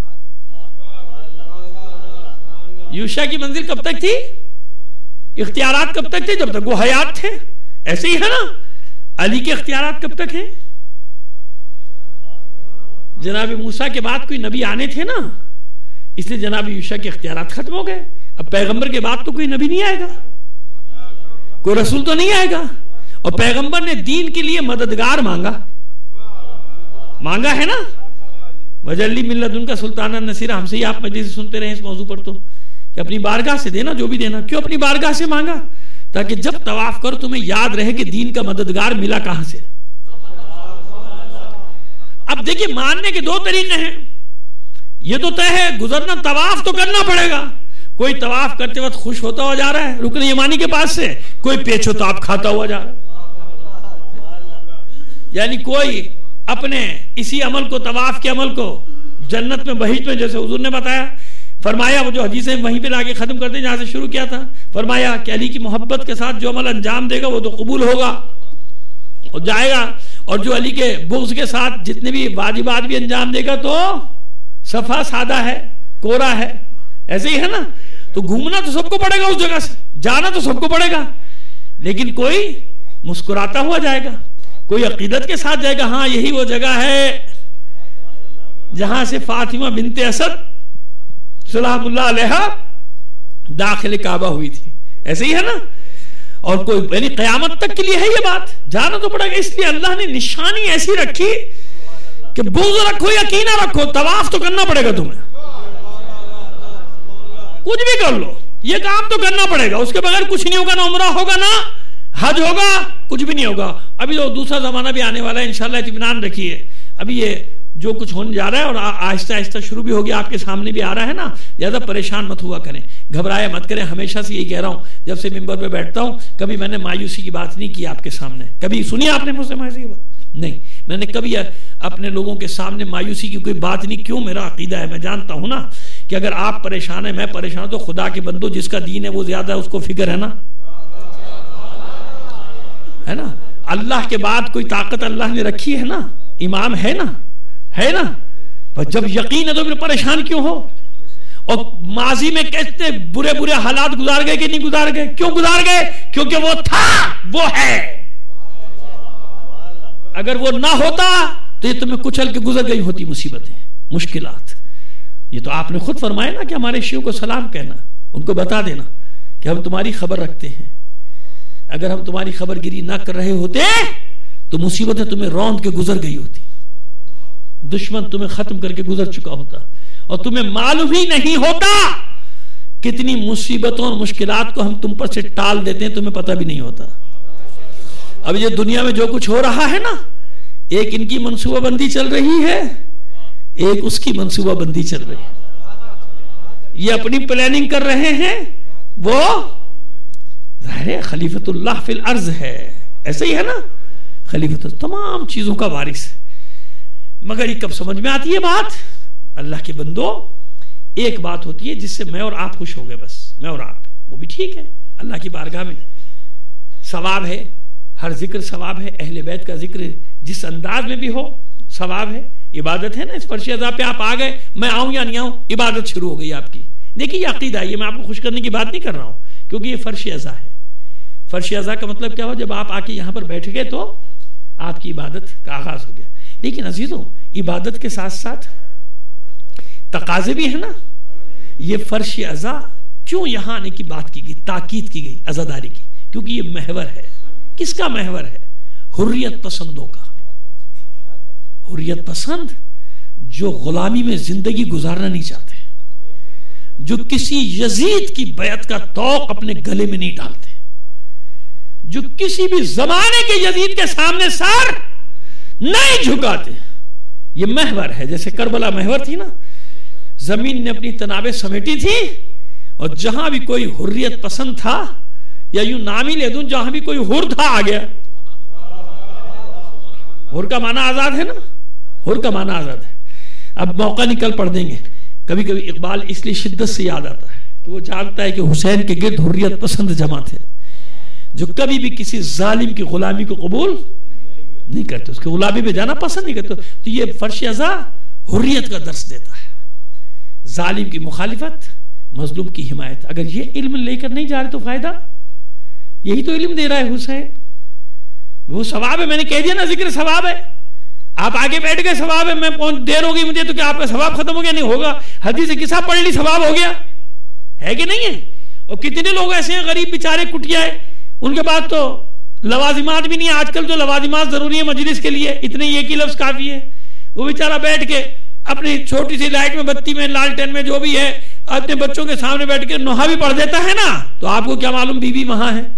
यूशा की मंजिल कब तक थी? इख्तियारात कब तक थे? जब तक वो हयात थे। ऐसे ही है ना। अली के इख्तियारात कब तक हैं? जनाब मूसा के बाद कोई नबी आने थे ना, इसलिए जनाब यूशा के इख्तियारात खत्म हो गए। अब पैगंबर के बाद तो कोई नबी नहीं आएगा, कोई रसूल तो नहीं आएगा। और पैगंबर ने दीन के लिए मददगार मांगा है ना। वजल्ली मिल्लदुन का सुल्ताना नसीरा, हमसे ही आप मजलिस सुनते रहे इस मौजू पर, तो कि अपनी बारगाह से देना जो भी देना। क्यों अपनी बारगाह से मांगा? ताकि जब तवाफ करो तुम्हें याद रहे कि दीन का मददगार मिला कहां से। अब देखिए मानने के 2 तरीके हैं। ये तो तय है गुजरना, तवाफ तो करना पड़ेगा। कोई तवाफ करते वक्त खुश होता हुआ जा रहा है रुकन यमानी के पास से, कोई पेचो ताप खाता हुआ जा रहा है। यानी कोई अपने इसी अमल को, तवाफ के अमल को जन्नत में बहिश्त में, जैसे हुजूर ने बताया फरमाया, वो जो हदीसें वहीं पे लाके खत्म कर दे जहां से शुरू किया था, फरमाया कि अली की मोहब्बत के साथ जो अमल अंजाम देगा वो तो कबूल होगा और जाएगा, और जो अली के बुग़्ज़ के साथ जितने भी वाजिबात भी अंजाम देगा तो सफा सादा है, कोरा है। ऐसे ही है ना। तो घूमना तो सबको पड़ेगा, उस जगह से जाना तो सबको पड़ेगा, लेकिन कोई मुस्कुराता हुआ जाएगा, कोई अकीदत के साथ जाएगा, हाँ यही वो जगह है जहां से फातिमा बिनते असद सलामुल्लाह अलैहा दाखिल काबा हुई थी। ऐसे ही है ना। और कोई यानी कयामत तक के लिए है ये बात, जाना तो पड़ेगा। इसलिए अल्लाह ने निशानी ऐसी रखी कि बुग़्ज़ रखो या कीना रखो, तवाफ तो करना पड़ेगा तुम्हें, कुछ भी कर लो, ये काम तो करना पड़ेगा, उसके बगैर कुछ नहीं होगा, ना उम्रा होगा ना हज होगा, कुछ भी नहीं होगा। अभी तो दूसरा जमाना भी आने वाला है, इंशाल्लाह इत्मीनान रखिए। अभी ये जो कुछ होने जा रहा है और आहिस्ता आहिस्ता शुरू भी हो गया, आपके सामने भी आ रहा है ना, ज्यादा परेशान मत हुआ करें, घबराया मत करें। हमेशा से यही कह रहा हूं, जब से मिंबर पे बैठता हूं, कभी मैंने मायूसी की बात नहीं की आपके सामने। कभी सुनी आपने मुझसे मायूसी की बात? नहीं, मैंने कभी अपने लोगों के सामने मायूसी की कोई बात नहीं। क्यों? मेरा अकीदा है, मैं जानता हूं ना कि अगर आप परेशान है, मैं परेशान, तो खुदा के बंदो जिसका दीन है वो ज्यादा है, उसको फिक्र है ना, है ना। अल्लाह के बाद कोई ताकत अल्लाह ने रखी है ना, इमाम है ना, है ना। पर जब यकीन है तो फिर परेशान क्यों हो? और माजी में कैसे बुरे बुरे हालात गुजार गए कि नहीं गुजार गए? क्यों गुजार गए? क्योंकि वो था, वो है। अगर वो ना होता तो ये तुम्हें कुचल के गुजर गई होती मुसीबतें, मुश्किलात। ये तो आपने खुद फरमाया ना कि हमारे शियों को सलाम कहना, उनको बता देना कि हम तुम्हारी खबर रखते हैं। अगर हम तुम्हारी खबरगिरी ना कर रहे होते तो मुसीबतें तुम्हें रौंद के गुजर गई होती, दुश्मन तुम्हें खत्म करके गुजर चुका होता, और तुम्हें मालूम ही नहीं होता कितनी मुसीबतों और मुश्किलात को हम तुम पर से टाल देते हैं, तुम्हें पता भी नहीं होता। अब ये दुनिया में जो कुछ हो रहा है ना, एक इनकी मंसूबाबंदी चल रही है, एक उसकी मंसूबाबंदी चल रही है। ये अपनी प्लानिंग कर रहे हैं, वो ज़ाहिर खलीफतुल्लाह फिल अर्ज है, ऐसे ही है ना। खलीफत तमाम चीजों का वारिस है। मगर ये कब समझ में आती है बात? अल्लाह के बंदो, एक बात होती है जिससे मैं और आप खुश हो गए, बस मैं और आप, वो भी ठीक है। अल्लाह की बारगाह में सवाब है, हर जिक्र सवाब है, अहले बैत का जिक्र जिस अंदाज में भी हो सवाब है, इबादत है ना। इस फर्श अज़ा पे आप आ गए, मैं आऊं या नहीं आऊं, इबादत शुरू हो गई आपकी। देखिए ये अकीदा है, ये मैं आपको खुश करने की बात नहीं कर रहा हूं, क्योंकि ये फर्श अज़ा है। फर्श अज़ा का मतलब क्या हुआ? जब आप आके यहां पर बैठ गए तो आपकी इबादत का आगाज हो गया। लेकिन अजीजों, इबादत के साथ साथ तकाजे भी है ना। ये फर्श अज़ा क्यों यहां आने की बात की गई, ताकीद की गई अज़ादारी की? क्योंकि ये महवर है। किसका महवर है? हुर्रियत पसंदों का। हुर्रियत पसंद जो गुलामी में जिंदगी गुजारना नहीं चाहते, जो किसी यजीद की बैत का तौक अपने गले में नहीं डालते, जो किसी भी जमाने के यजीद के सामने सर नहीं झुकाते। ये महवर है। जैसे करबला महवर थी ना, जमीन ने अपनी तनाबे समेटी थी, और जहां भी कोई हुर्रियत पसंद था, या यूं नाम ही ले दूं, जहां भी कोई हुर था आ गया। हुर का माना आजाद है ना, हुर का माना आजाद है। अब मौका निकल पढ़ देंगे। कभी कभी इकबाल इसलिए शिद्दत से याद आता है कि वो जानता है कि हुसैन के गिर्द हुर्रियत पसंद जमा थे, जो कभी भी किसी जालिम की गुलामी को कबूल नहीं करते, उसके गुलामी में जाना पसंद नहीं करते। तो ये फर्श अज़ा हुर्रियत का दर्स देता है, जालिम की मुखालिफत, मजलूम की हिमायत। अगर ये इल्म लेकर नहीं जा रहे तो फायदा? यही तो इल्म दे रहा है हुसैन। वो सवाब है, मैंने कह दिया ना, जिक्र सवाब है। आप आगे बैठ गए, सवाब है। मैं देर हो गई मुझे, तो क्या आपका सवाब खत्म हो गया? नहीं होगा। हदीस किस्सा पढ़ ली, सवाब हो गया, है कि नहीं है? और कितने लोग ऐसे हैं गरीब बेचारे कुटिया है, उनके पास तो लवाजिमात भी नहीं है। आजकल जो लवाजिमात जरूरी है मजलिस के लिए, इतने एक ही लफ्ज काफी है। वो बेचारा बैठ के अपनी छोटी सी लाइट में, बत्ती में, लालटेन में, जो भी है, अपने बच्चों के सामने बैठ के नोहा भी पढ़ देता है ना। तो आपको क्या मालूम बीवी वहां है?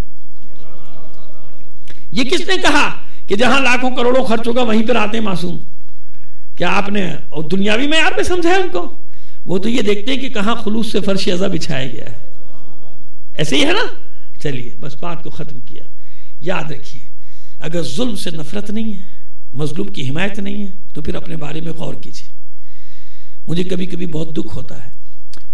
ये किसने कहा कि जहां लाखों करोड़ों खर्च होगा वहीं पर आते मासूम? क्या आपने और दुनियावी में यार पे समझा है उनको? वो तो ये देखते हैं कि कहां खुलूस से फर्श अज़ा बिछाया गया है। ऐसे ही है ना। चलिए बस बात को खत्म किया। याद रखिए, अगर जुल्म से नफरत नहीं है, मजलूम की हिमायत नहीं है, तो फिर अपने बारे में गौर कीजिए। मुझे कभी कभी बहुत दुख होता है,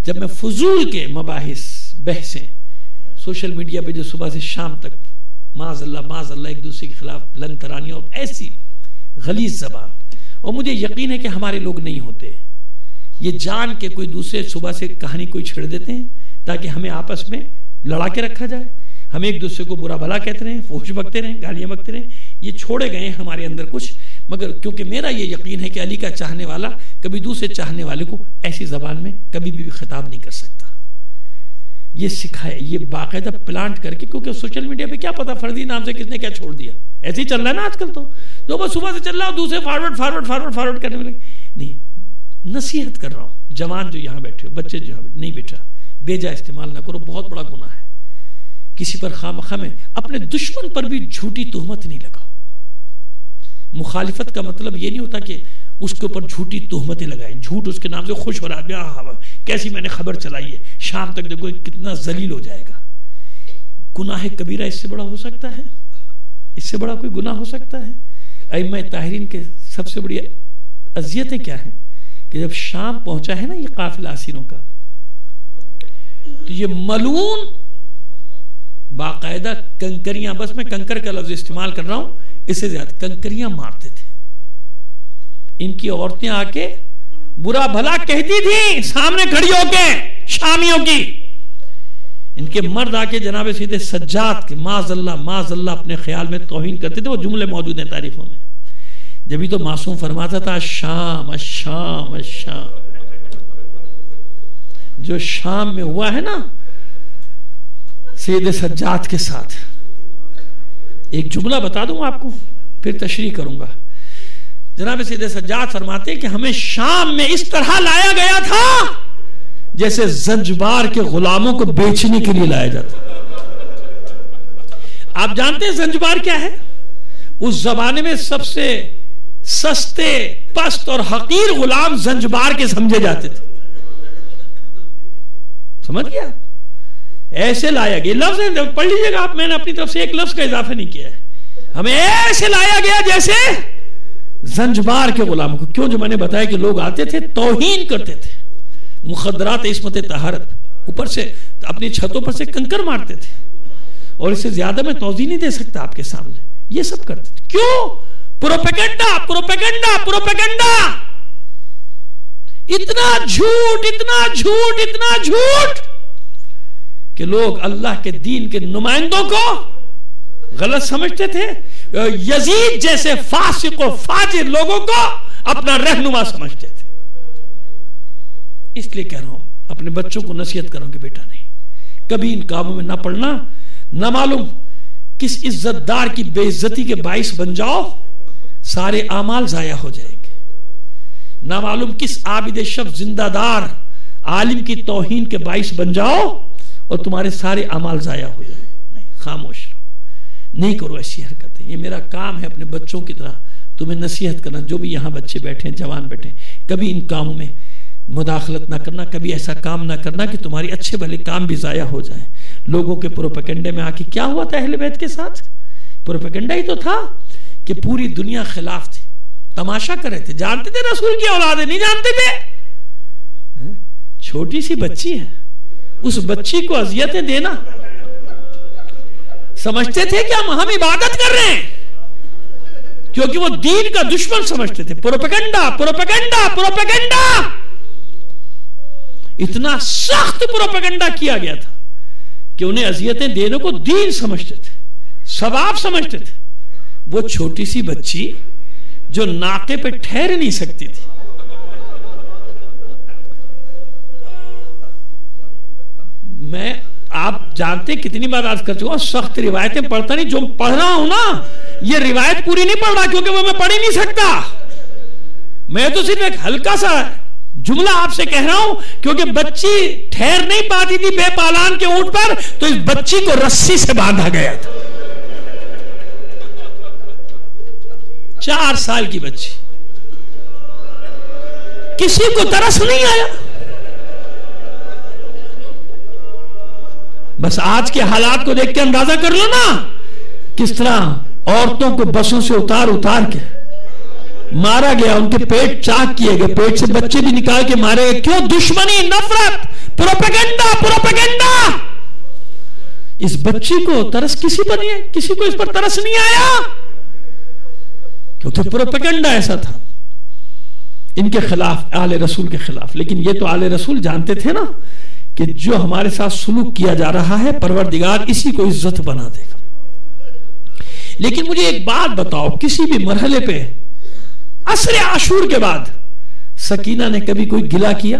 जब मैं फजूल के मबाहिस बहसें सोशल मीडिया पे जो सुबह से शाम तक माज़अल्लाह एक दूसरे के खिलाफ लन तरानियां और ऐसी गलीज जबान, और मुझे यकीन है कि हमारे लोग नहीं होते ये जान के कोई दूसरे सुबह से कहानी कोई छेड़ देते हैं ताकि हमें आपस में लड़ा के रखा जाए, हम एक दूसरे को बुरा भला कहते रहे, फुहश बकते रहे, गालियां बकते रहे। ये छोड़े गए हमारे अंदर कुछ, मगर क्योंकि मेरा ये यकीन है कि अली का चाहने वाला कभी दूसरे चाहने वाले को ऐसी जबान में कभी भी खिताब नहीं कर सकता। ये सिखाए, ये बाकायदा प्लांट करके, क्योंकि सोशल मीडिया पे क्या पता फर्जी नाम से किसने क्या छोड़ दिया, ऐसे ही चल रहा है ना आजकल। तो बस सुबह से चल रहा हो, दूसरे फॉरवर्ड करने में लगे। नहीं, नसीहत कर रहा हूं जवान जो यहां बैठे हो, बच्चे जो यहाँ नहीं बेटा, बेजा इस्तेमाल ना करो, बहुत बड़ा गुनाह है। किसी पर खामखा में अपने दुश्मन पर भी झूठी तोहमत नहीं लगाओ। मुखालिफत का मतलब ये नहीं होता कि उसके ऊपर झूठी तोहमतें लगाएं, झूठ उसके नाम से खुश हो रहा है, कैसी मैंने खबर चलाई है, शाम तक देखो कितना जलील हो जाएगा। गुनाह कबीरा इससे बड़ा हो सकता है? इससे बड़ा कोई गुनाह हो सकता है? अइम्मा ताहिरीन के सबसे बड़ी अजियतें क्या है कि जब शाम पहुंचा है ना ये काफिला असीरों का, तो ये मलून बाकायदा कंकरियां, बस मैं कंकर का लफ्ज इस्तेमाल कर रहा हूं, इससे ज्यादा कंकरियां मारते थे। इनकी औरतें आके बुरा भला कहती थी सामने खड़ी होके शामियों की। इनके मर्द आके जनाब सीधे सज्जाद के माज़अल्लाह अपने ख्याल में तौहीन करते थे। वो जुमले मौजूद हैं तारीखों में। जब ही तो मासूम फरमाता था शाम शाम शाम। जो शाम में हुआ है ना सीधे सज्जाद के साथ, एक जुमला बता दूंगा आपको फिर तशरीह करूंगा। जनाब सीधे सज्जाद फरमाते कि हमें शाम में इस तरह लाया गया था जैसे जंजबार के गुलामों को बेचने के लिए लाया जाता। आप जानते हैं जंजबार क्या है? उस जमाने में सबसे सस्ते, पस्त और हकीर गुलाम जंजबार के समझे जाते थे। समझ गया? ऐसे लाया गया, लफ्ज पढ़ लीजिएगा आप, मैंने अपनी तरफ से एक लफ्ज का इजाफा नहीं किया है। हमें ऐसे लाया गया जैसे जंजबार के गुलामों को। क्यों? जो मैंने बताया कि लोग आते थे, तौहीन करते थे, मुखदरात इस्मत तहारत, ऊपर से अपनी छतों पर से कंकर मारते थे, और इससे ज्यादा मैं तौज़ीह नहीं दे सकता आपके सामने। ये सब करते थे। क्यों? Propaganda propaganda propaganda. इतना झूठ इतना झूठ इतना झूठ कि लोग अल्लाह के दीन के नुमाइंदों को गलत समझते थे। यजीद जैसे फासिक और फाजिर लोगों को अपना रहनुमा समझते थे। इसलिए कह रहा हूं अपने बच्चों को नसीहत करो कि बेटा नहीं, कभी इन कामों में ना पड़ना। ना मालूम किस इज्जतदार की बेइज्जती के बाइस बन जाओ, सारे आमाल जाया हो जाएंगे। ना मालूम किस आबिद शब जिंदादार आलिम की तौहीन के बाइस बन जाओ और तुम्हारे सारे अमाल जाया हो जाए। नहीं, खामोश रहो, नहीं करो ऐसी हरकतें। ये मेरा काम है अपने बच्चों की तरह तुम्हें नसीहत करना। जो भी यहां बच्चे बैठे हैं, जवान बैठे हैं, कभी इन कामों में मुदाखलत ना करना, कभी ऐसा काम ना करना कि तुम्हारी अच्छे भले काम भी जाया हो जाए। लोगों के प्रोपेगेंडे में आके क्या हुआ था अहले बैत के साथ? प्रोपेगेंडा ही तो था कि पूरी दुनिया खिलाफ थी, तमाशा कर रहे थे। जानते थे रसूल की औलाद है? नहीं जानते थे। छोटी सी बच्ची है, उस बच्ची को अजियतें देना, समझते थे कि हम इबादत कर रहे हैं, क्योंकि वो दीन का दुश्मन समझते थे। Propaganda propaganda propaganda. इतना सख्त प्रोपेगेंडा किया गया था कि उन्हें अजियतें देने को दीन समझते थे, सवाब समझते थे। वो छोटी सी बच्ची जो नाके पे ठहर नहीं सकती थी, मैं आप जानते कितनी बार आज कर चुका हूं, सख्त रिवायतें पढ़ता नहीं। जो पढ़ रहा हूं ना, ये रिवायत पूरी नहीं पढ़ रहा क्योंकि वो मैं पढ़ ही नहीं सकता। मैं तो सिर्फ एक हल्का सा जुमला आपसे कह रहा हूं, क्योंकि बच्ची ठहर नहीं पाती थी बेपालान के ऊंट पर, तो इस बच्ची को रस्सी से बांधा गया था। 4 साल की बच्ची, किसी को तरस नहीं आया। बस आज के हालात को देख के अंदाजा कर लो ना, किस तरह औरतों को बसों से उतार उतार के मारा गया, उनके पेट चाक किए गए, पेट से बच्चे भी निकाल के मारे गए। क्यों? दुश्मनी, नफरत, प्रोपेगेंडा प्रोपेगेंडा। इस बच्ची को तरस किसी पर नहीं है, किसी को इस पर तरस नहीं आया, क्योंकि प्रोपेगेंडा ऐसा था इनके खिलाफ, आले रसूल के खिलाफ। लेकिन ये तो आले रसूल जानते थे ना कि जो हमारे साथ सुलूक किया जा रहा है परवरदिगार इसी को इज्जत बना देगा। लेकिन मुझे एक बात बताओ, किसी भी मरहले पे असर आशूर के बाद सकीना ने कभी कोई गिला किया?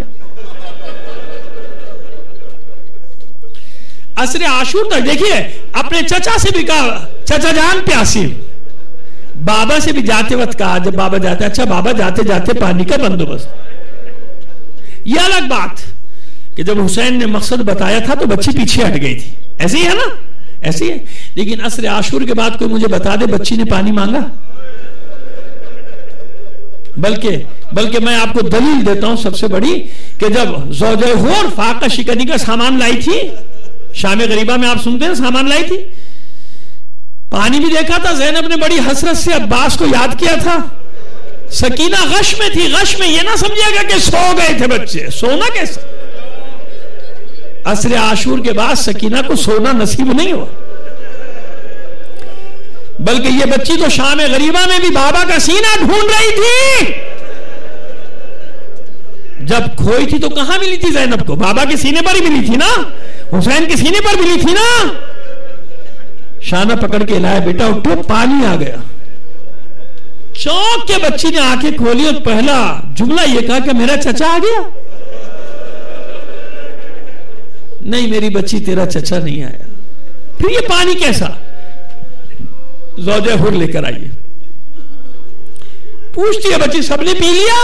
असर आशूर तक देखिए, अपने चचा से भी कहा चचा जान प्यासी, बाबा से भी जाते वक्त कहा जब बाबा जाते, अच्छा बाबा जाते जाते पानी का बंदोबस्त। यह अलग बात कि जब हुसैन ने मकसद बताया था तो बच्ची पीछे हट गई थी, ऐसे ही है ना, ऐसे ही है। लेकिन असर आशूर के बाद कोई मुझे बता दे बच्ची ने पानी मांगा? बल्कि मैं आपको दलील देता हूं सबसे बड़ी, कि जब ज़ौजे हुर फाका शिकनी का सामान लाई थी, शाम गरीबा में आप सुनते हैं सामान लाई थी, पानी भी देखा था, ज़ैनब ने बड़ी हसरत से अब्बास को याद किया था। सकीना गश में थी, गश में ये ना समझिएगा कि सो गए थे बच्चे, सोना कैसे? असर आशूर के बाद सकीना को सोना नसीब नहीं हुआ, बल्कि ये बच्ची तो शाम गरीबा में भी बाबा का सीना ढूंढ रही थी। जब खोई थी तो कहां मिली थी ज़ैनब को? बाबा के सीने पर ही मिली थी ना, हुसैन के सीने पर मिली थी ना। शाना पकड़ के लाया, बेटा उठो, पानी आ गया। चौंक के बच्ची ने आंखें खोली और पहला जुमला यह कहा कि मेरा चचा आ गया। नहीं मेरी बच्ची, तेरा चचा नहीं आया। फिर ये पानी कैसा? ज़ौजे हुर लेकर आइए। पूछती है बच्ची, सबने पी लिया?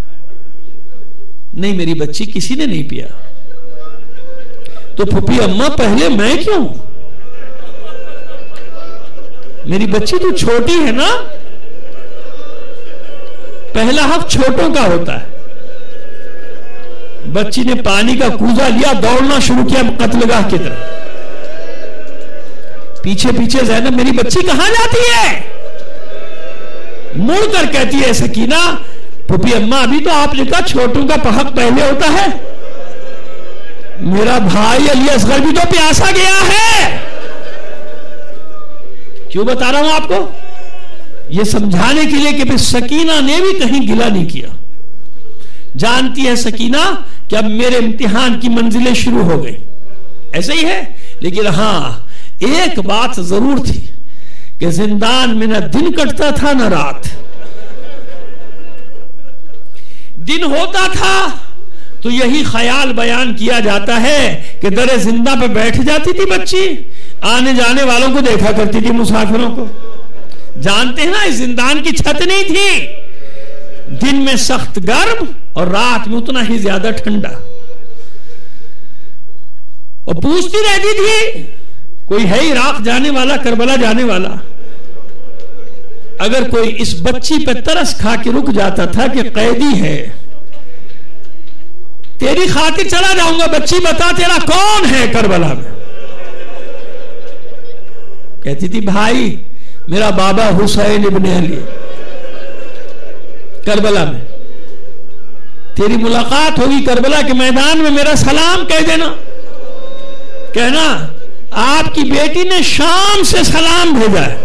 नहीं मेरी बच्ची, किसी ने नहीं पिया। तो फूफी अम्मा पहले मैं क्यों? मेरी बच्ची तो छोटी है ना, पहला हक छोटों का होता है। बच्ची ने पानी का कूजा लिया, दौड़ना शुरू किया कत्लगाह की तरफ। पीछे पीछे ज़ैनब, मेरी बच्ची कहां जाती है? मुड़कर कहती है सकीना, फूफी अम्मा अभी तो आपने कहा छोटों का हक पहले होता है। मेरा भाई अली असगर भी तो प्यासा गया है। क्यों बता रहा हूं आपको? यह समझाने के लिए कि फिर सकीना ने भी कहीं गिला नहीं किया। जानती है सकीना कि अब मेरे इम्तिहान की मंजिलें शुरू हो गई, ऐसे ही है। लेकिन हां एक बात जरूर थी कि जिंदान में न दिन कटता था न रात। दिन होता था तो यही ख्याल बयान किया जाता है कि दरे जिंदा पे बैठ जाती थी बच्ची, आने जाने वालों को देखा करती थी, मुसाफिरों को। जानते हैं ना, इस जिंदान की छत नहीं थी, दिन में सख्त गर्म और रात में उतना ही ज्यादा ठंडा। और पूछती रहती थी, कोई है इराक जाने वाला, करबला जाने वाला? अगर कोई इस बच्ची पे तरस खा के रुक जाता था कि कैदी है, तेरी खातिर चला जाऊंगा, बच्ची बता तेरा कौन है करबला में? कहती थी भाई मेरा बाबा हुसैन इब्ने अली करबला में, तेरी मुलाकात होगी करबला के मैदान में, मेरा सलाम कह देना, कहना आपकी बेटी ने शाम से सलाम भेजा है।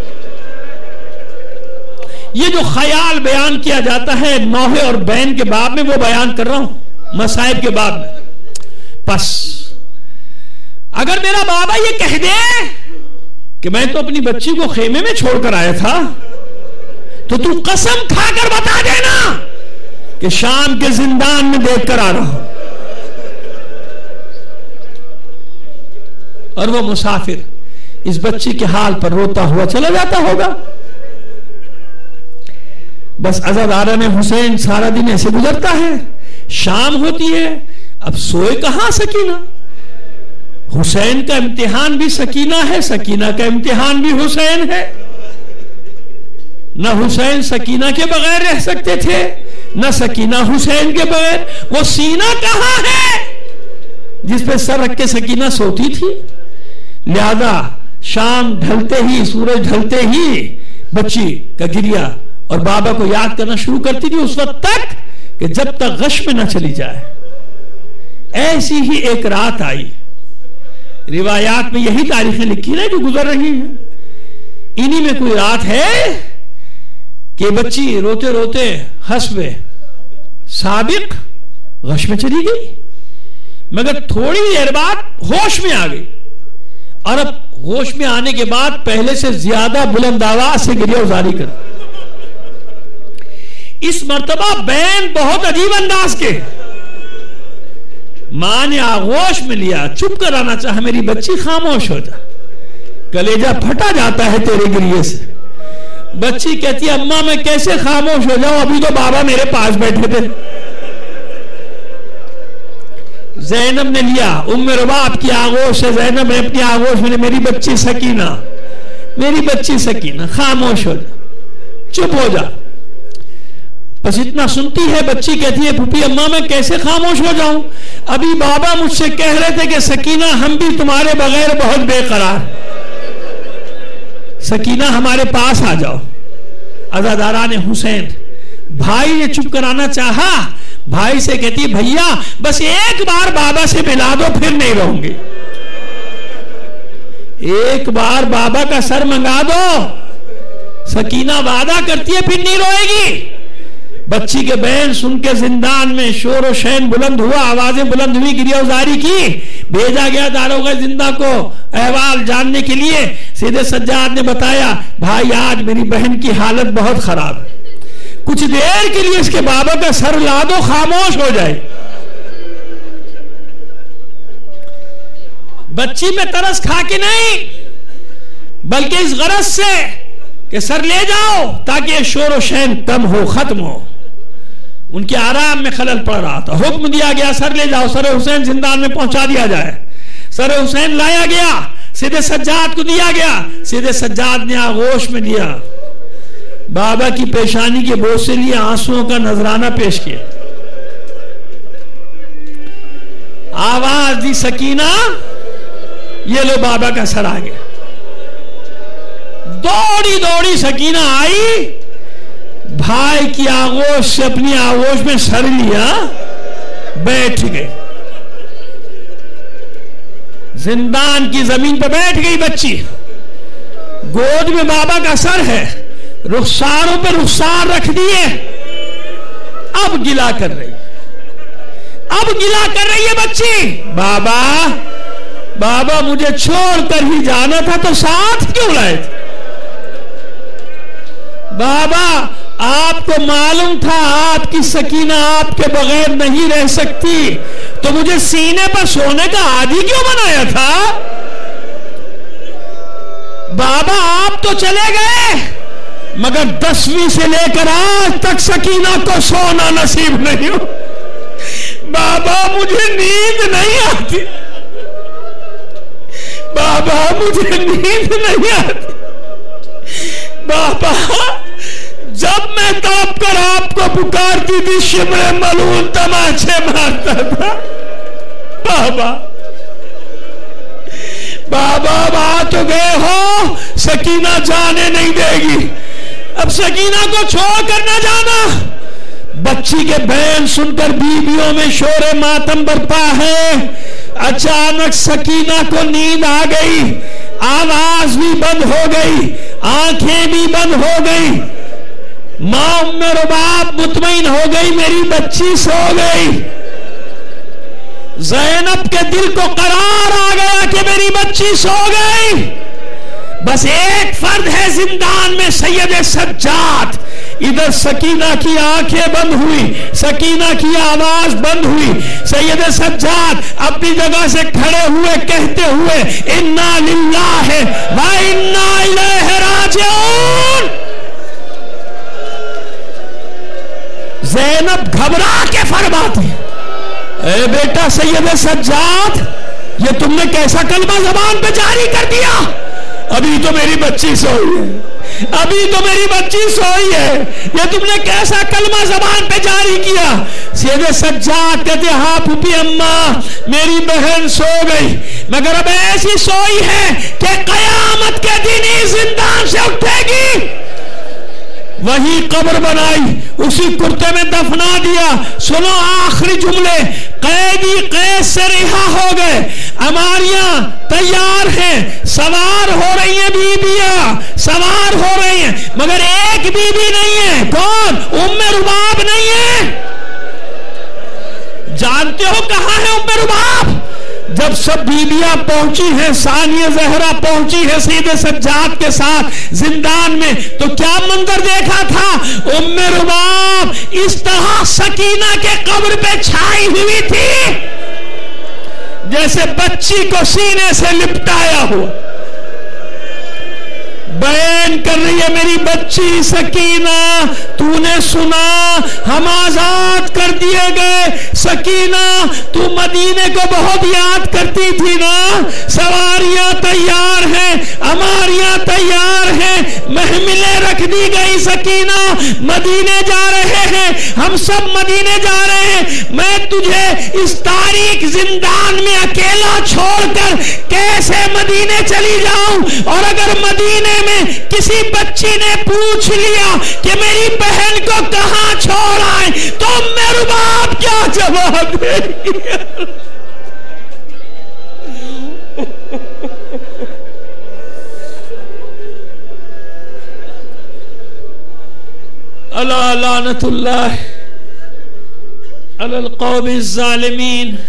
ये जो ख्याल बयान किया जाता है नौहे और बैन के बाब में, वो बयान कर रहा हूं, मसाइब के बाब में। बस अगर मेरा बाबा ये कह दे कि मैं तो अपनी बच्ची को खेमे में छोड़कर आया था, तो तू कसम खाकर बता देना कि शाम के जिंदान में देखकर आ रहा हूं। और वो मुसाफिर इस बच्ची के हाल पर रोता हुआ चला जाता होगा। बस अज़ादारा में हुसैन सारा दिन ऐसे गुजरता है, शाम होती है, अब सोए कहां सकीना? हुसैन का इम्तिहान भी सकीना है, सकीना का इम्तिहान भी हुसैन है। न हुसैन सकीना के बगैर रह सकते थे, न सकीना हुसैन के बगैर। वो सीना कहां है जिस पे सर रख के सकीना सोती थी? लिहाजा शाम ढलते ही, सूरज ढलते ही बच्ची का गिरिया और बाबा को याद करना शुरू करती थी, उस वक्त तक कि जब तक गश में ना चली जाए। ऐसी ही एक रात आई, रिवायात में यही तारीखें लिखी ना जो गुजर रही हैं, इन्हीं में कोई रात है कि बच्ची रोते रोते हस्बे साबिक गश में चली गई, मगर थोड़ी देर बाद होश में आ गई, और अब होश में आने के बाद पहले से ज्यादा बुलंद आवाज से गिरिया उजारी कर। इस मर्तबा बैन बहुत अजीब अंदाज के, मां ने आगोश में लिया, चुप कराना चाहा, मेरी बच्ची खामोश हो जा, कलेजा फटा जाता है तेरे गिरिए से। बच्ची कहती है अम्मा मैं कैसे खामोश हो जाऊं, अभी तो बाबा मेरे पास बैठे थे। ज़ैनब ने लिया, उम्मे रुबाब की आगोश से ज़ैनब ने अपनी आगोश में, मेरी बच्ची सकीना, मेरी बच्ची सकीना खामोश हो जा, चुप हो जा। बस इतना सुनती है, बच्ची कहती है फूफी अम्मा मैं कैसे खामोश हो जाऊं, अभी बाबा मुझसे कह रहे थे कि सकीना हम भी तुम्हारे बगैर बहुत बेकरार, सकीना हमारे पास आ जाओ। अज़ादारान हुसैन, भाई ने चुप कराना चाहा, भाई से कहती है भैया बस एक बार बाबा से मिला दो फिर नहीं रहूंगी, एक बार बाबा का सर मंगा दो। सकीना वादा करती है फिर नहीं रोएगी। बच्ची के बयान सुन के जिंदान में शोर और शैन बुलंद हुआ, आवाजें बुलंद हुई, गिरियाजारी की, भेजा गया दारोगा जिंदा को अहवाल जानने के लिए। सीधे सज्जाद ने बताया भाई आज मेरी बहन की हालत बहुत खराब है, कुछ देर के लिए इसके बाबा का सर ला दो, खामोश हो जाए। बच्ची में तरस खा के नहीं, बल्कि इस गरज से कि सर ले जाओ ताकि शोर और शैन कम हो, खत्म हो। उनके आराम में खलल पड़ रहा था, हुक्म दिया गया सर ले जाओ, सर हुसैन जिंदान में पहुंचा दिया जाए। सर हुसैन लाया गया, सीधे सज्जाद को दिया गया, सीधे सज्जाद ने आगोश में दिया, बाबा की पेशानी के बोझ से लिए आंसुओं का नजराना पेश किया। आवाज दी सकीना, ये लो बाबा का सर आ गया। दौड़ी दौड़ी सकीना आई, भाई की आगोश से अपनी आगोश में सर लिया, बैठ गई, जिंदान की जमीन पर बैठ गई बच्ची। गोद में बाबा का सर है, रुखसारों पर रुखसार रख दिए, अब गिला कर रही, अब गिला कर रही है बच्ची। बाबा बाबा मुझे छोड़कर ही जाना था तो साथ क्यों लाए थे? बाबा आपको मालूम था आपकी सकीना आपके बगैर नहीं रह सकती, तो मुझे सीने पर सोने का आदी क्यों बनाया था? बाबा आप तो चले गए, मगर 10वीं से लेकर आज तक सकीना को सोना नसीब नहीं हो। बाबा मुझे नींद नहीं आती, बाबा मुझे नींद नहीं आती। बाबा जब मैं तड़प कर आपको पुकारती थी शिमरे मलून तमाचे मारता था। बाबा बाबा आ तो गए हो, सकीना जाने नहीं देगी, अब सकीना को छोड़ कर ना जाना। बच्ची के बयान सुनकर बीवियों में शोरे मातम बरपा है। अचानक सकीना को नींद आ गई, आवाज भी बंद हो गई, आंखें भी बंद हो गई। मां उम्मे रुबाब मुतमईन हो गई, मेरी बच्ची सो गई। ज़ैनब के दिल को करार आ गया कि मेरी बच्ची सो गई। बस एक फर्द है जिंदान में, सैयद सज्जाद। इधर सकीना की आंखें बंद हुई, सकीना की आवाज बंद हुई। सैयद सज्जाद अपनी जगह से खड़े हुए कहते हुए इन्ना लिल्लाहि व इन्ना इलैहि राजिऊन। ज़ैनब घबरा के फरमाती, ए बेटा सैयद सज्जाद, ये तुमने कैसा कलमा जबान पे जारी कर दिया? अभी तो मेरी बच्ची सोई है, अभी तो मेरी बच्ची सोई है, ये तुमने कैसा कलमा जबान पे जारी किया? सैयद सज्जाद कहते हाँ फूफी अम्मा मेरी बहन सो गई, मगर अब ऐसी सोई है कि कयामत के दिन ही जिंदान से उठेगी। वही कब्र बनाई, उसी कुर्ते में दफना दिया। सुनो आखिरी जुमले, कैदी कैद से रिहा हो गए, अमारियां तैयार हैं, सवार हो रही हैं, बीबियां सवार हो रही हैं, मगर एक बीबी नहीं है। कौन? उम्मे रुबाब नहीं है। जानते हो कहां है उम्मे रुबाब? जब सब बीबियां पहुंची हैं, सानिया ज़हरा पहुंची है सीधे सज्जाद के साथ जिंदान में, तो क्या मंजर देखा था? उम्मे रुबाब इस तरह सकीना के कब्र पे छाई हुई थी जैसे बच्ची को सीने से लिपटाया हुआ। बयान कर रही है, मेरी बच्ची सकीना, तूने सुना हम आजाद कर दिए गए। सकीना, तू मदीने को बहुत याद करती थी ना। सवारियां तैयार हैं, अमारियां तैयार हैं, महमिलें रख दी गई। सकीना, मदीने जा रहे हैं, हम सब मदीने जा रहे हैं। मैं तुझे इस तारीख जिंदान में अकेला छोड़कर कैसे मदीने चली जाऊं? और अगर मदीने में किसी बच्ची ने पूछ लिया कि मेरी बहन को कहां छोड़ आए, तो मेरे बाप क्या जवाब देगी? अला लानतुल्लाह अलल कौमिज़ ज़ालिमीन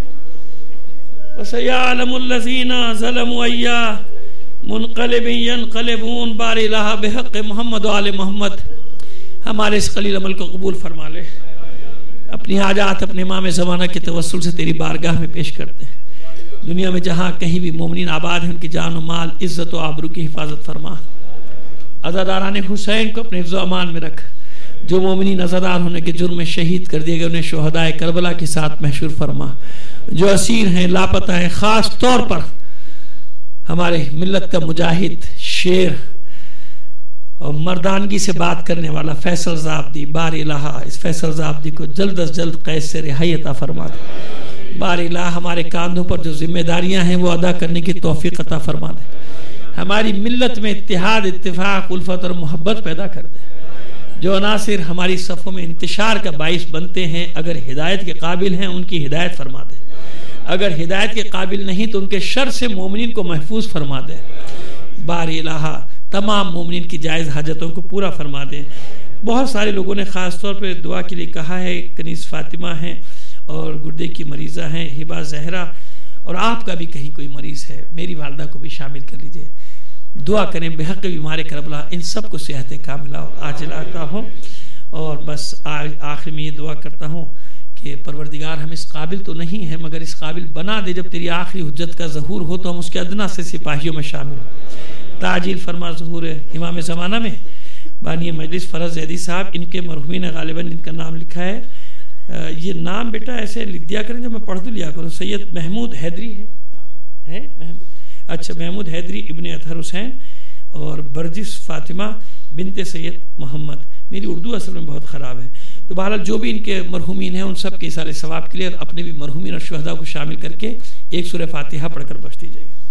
व सयअलमुल लज़ीना ज़लमू अय्या मुनक़लिबिन यनक़लिबून बारिलाहा बिहक़्क़ि मोहम्मद व आले मोहम्मद। हमारे इस क़लील अमल को कबूल फरमा ले। अपनी हाजात अपने इमाम ज़माना के तवस्सुल से तेरी बारगाह में पेश करते हैं। दुनिया में जहाँ कहीं भी मोमिनीन आबाद हैं, उनकी जान व माल, इज़्ज़त व आबरू की हिफाजत फरमा। अज़ादारान हुसैन को अपने हिफ्ज़ व अमान में रख। जो मोमिनीन अज़ादार होने के जुर्म में शहीद कर दिए गए, उन्हें शुहदाए करबला के साथ महशूर फरमा। जो असीर हैं, लापता हैं, ख़ास तौर पर हमारे मिल्लत का मुजाहिद, शेर और मर्दानगी से बात करने वाला फैसल ज़ाब्दी, बार इलाहा, इस फैसल ज़ाब्दी को जल्द अज जल्द कैद से रिहाई अता फरमा दे। बार इलाहा, हमारे कांधों पर जो जिम्मेदारियां हैं वो अदा करने की तौफीक अता फरमा दे। हमारी मिल्लत में इत्तिहाद, इत्तिफाक, उल्फत और मोहब्बत पैदा कर दे। जो अनासिर हमारी सफ़ों में इंतशार का बाइस बनते हैं, अगर हिदायत के काबिल हैं उनकी हिदायत फरमा दे। अगर हिदायत के काबिल नहीं तो उनके शर से मोमिनीन को महफूज फरमा दे। बार इलाहा, तमाम मोमिनीन की जायज़ हाजतों को पूरा फरमा दे। बहुत सारे लोगों ने ख़ास तौर पर दुआ के लिए कहा है। कनीस फातिमा हैं और गुर्दे की मरीज़ा हैं, हिबा ज़हरा, और आपका भी कहीं कोई मरीज़ है, मेरी वालदा को भी शामिल कर लीजिए। दुआ करें बेहक़ बीमार करबला इन सब को सेहत कामिला आजिल आता हो। और बस आखिर में ये दुआ करता हूँ कि परवरदिगार हम इस काबिल तो नहीं है, मगर इस काबिल बना दे, जब तेरी आखिरी हुज्जत का ज़हूर हो तो हम उसके अदना से सिपाहियों में शामिल हो। ताजील फरमा ज़हूर इमाम ज़माना में बानी मजलिस फ़रज़ ज़ैदी साहब, इनके मरहूमीन गालिबन इनका नाम लिखा है। ये नाम बेटा ऐसे लिख दिया करें जब मैं पढ़ तो लिया करूँ। सैयद महमूद हैदरी है अच्छा, महमूद हैदरी इब्ने अतहर हुसैन और बर्जिस फातिमा बिनते सैयद मोहम्मद। मेरी उर्दू असल में बहुत ख़राब है, तो बहरहाल जो भी इनके मरहूमीन हैं उन सब के सारे सवाब के लिए अपने भी मरहूमीन और शुहदा को शामिल करके एक सूरह फातिहा पढ़कर बख्श दीजिएगा।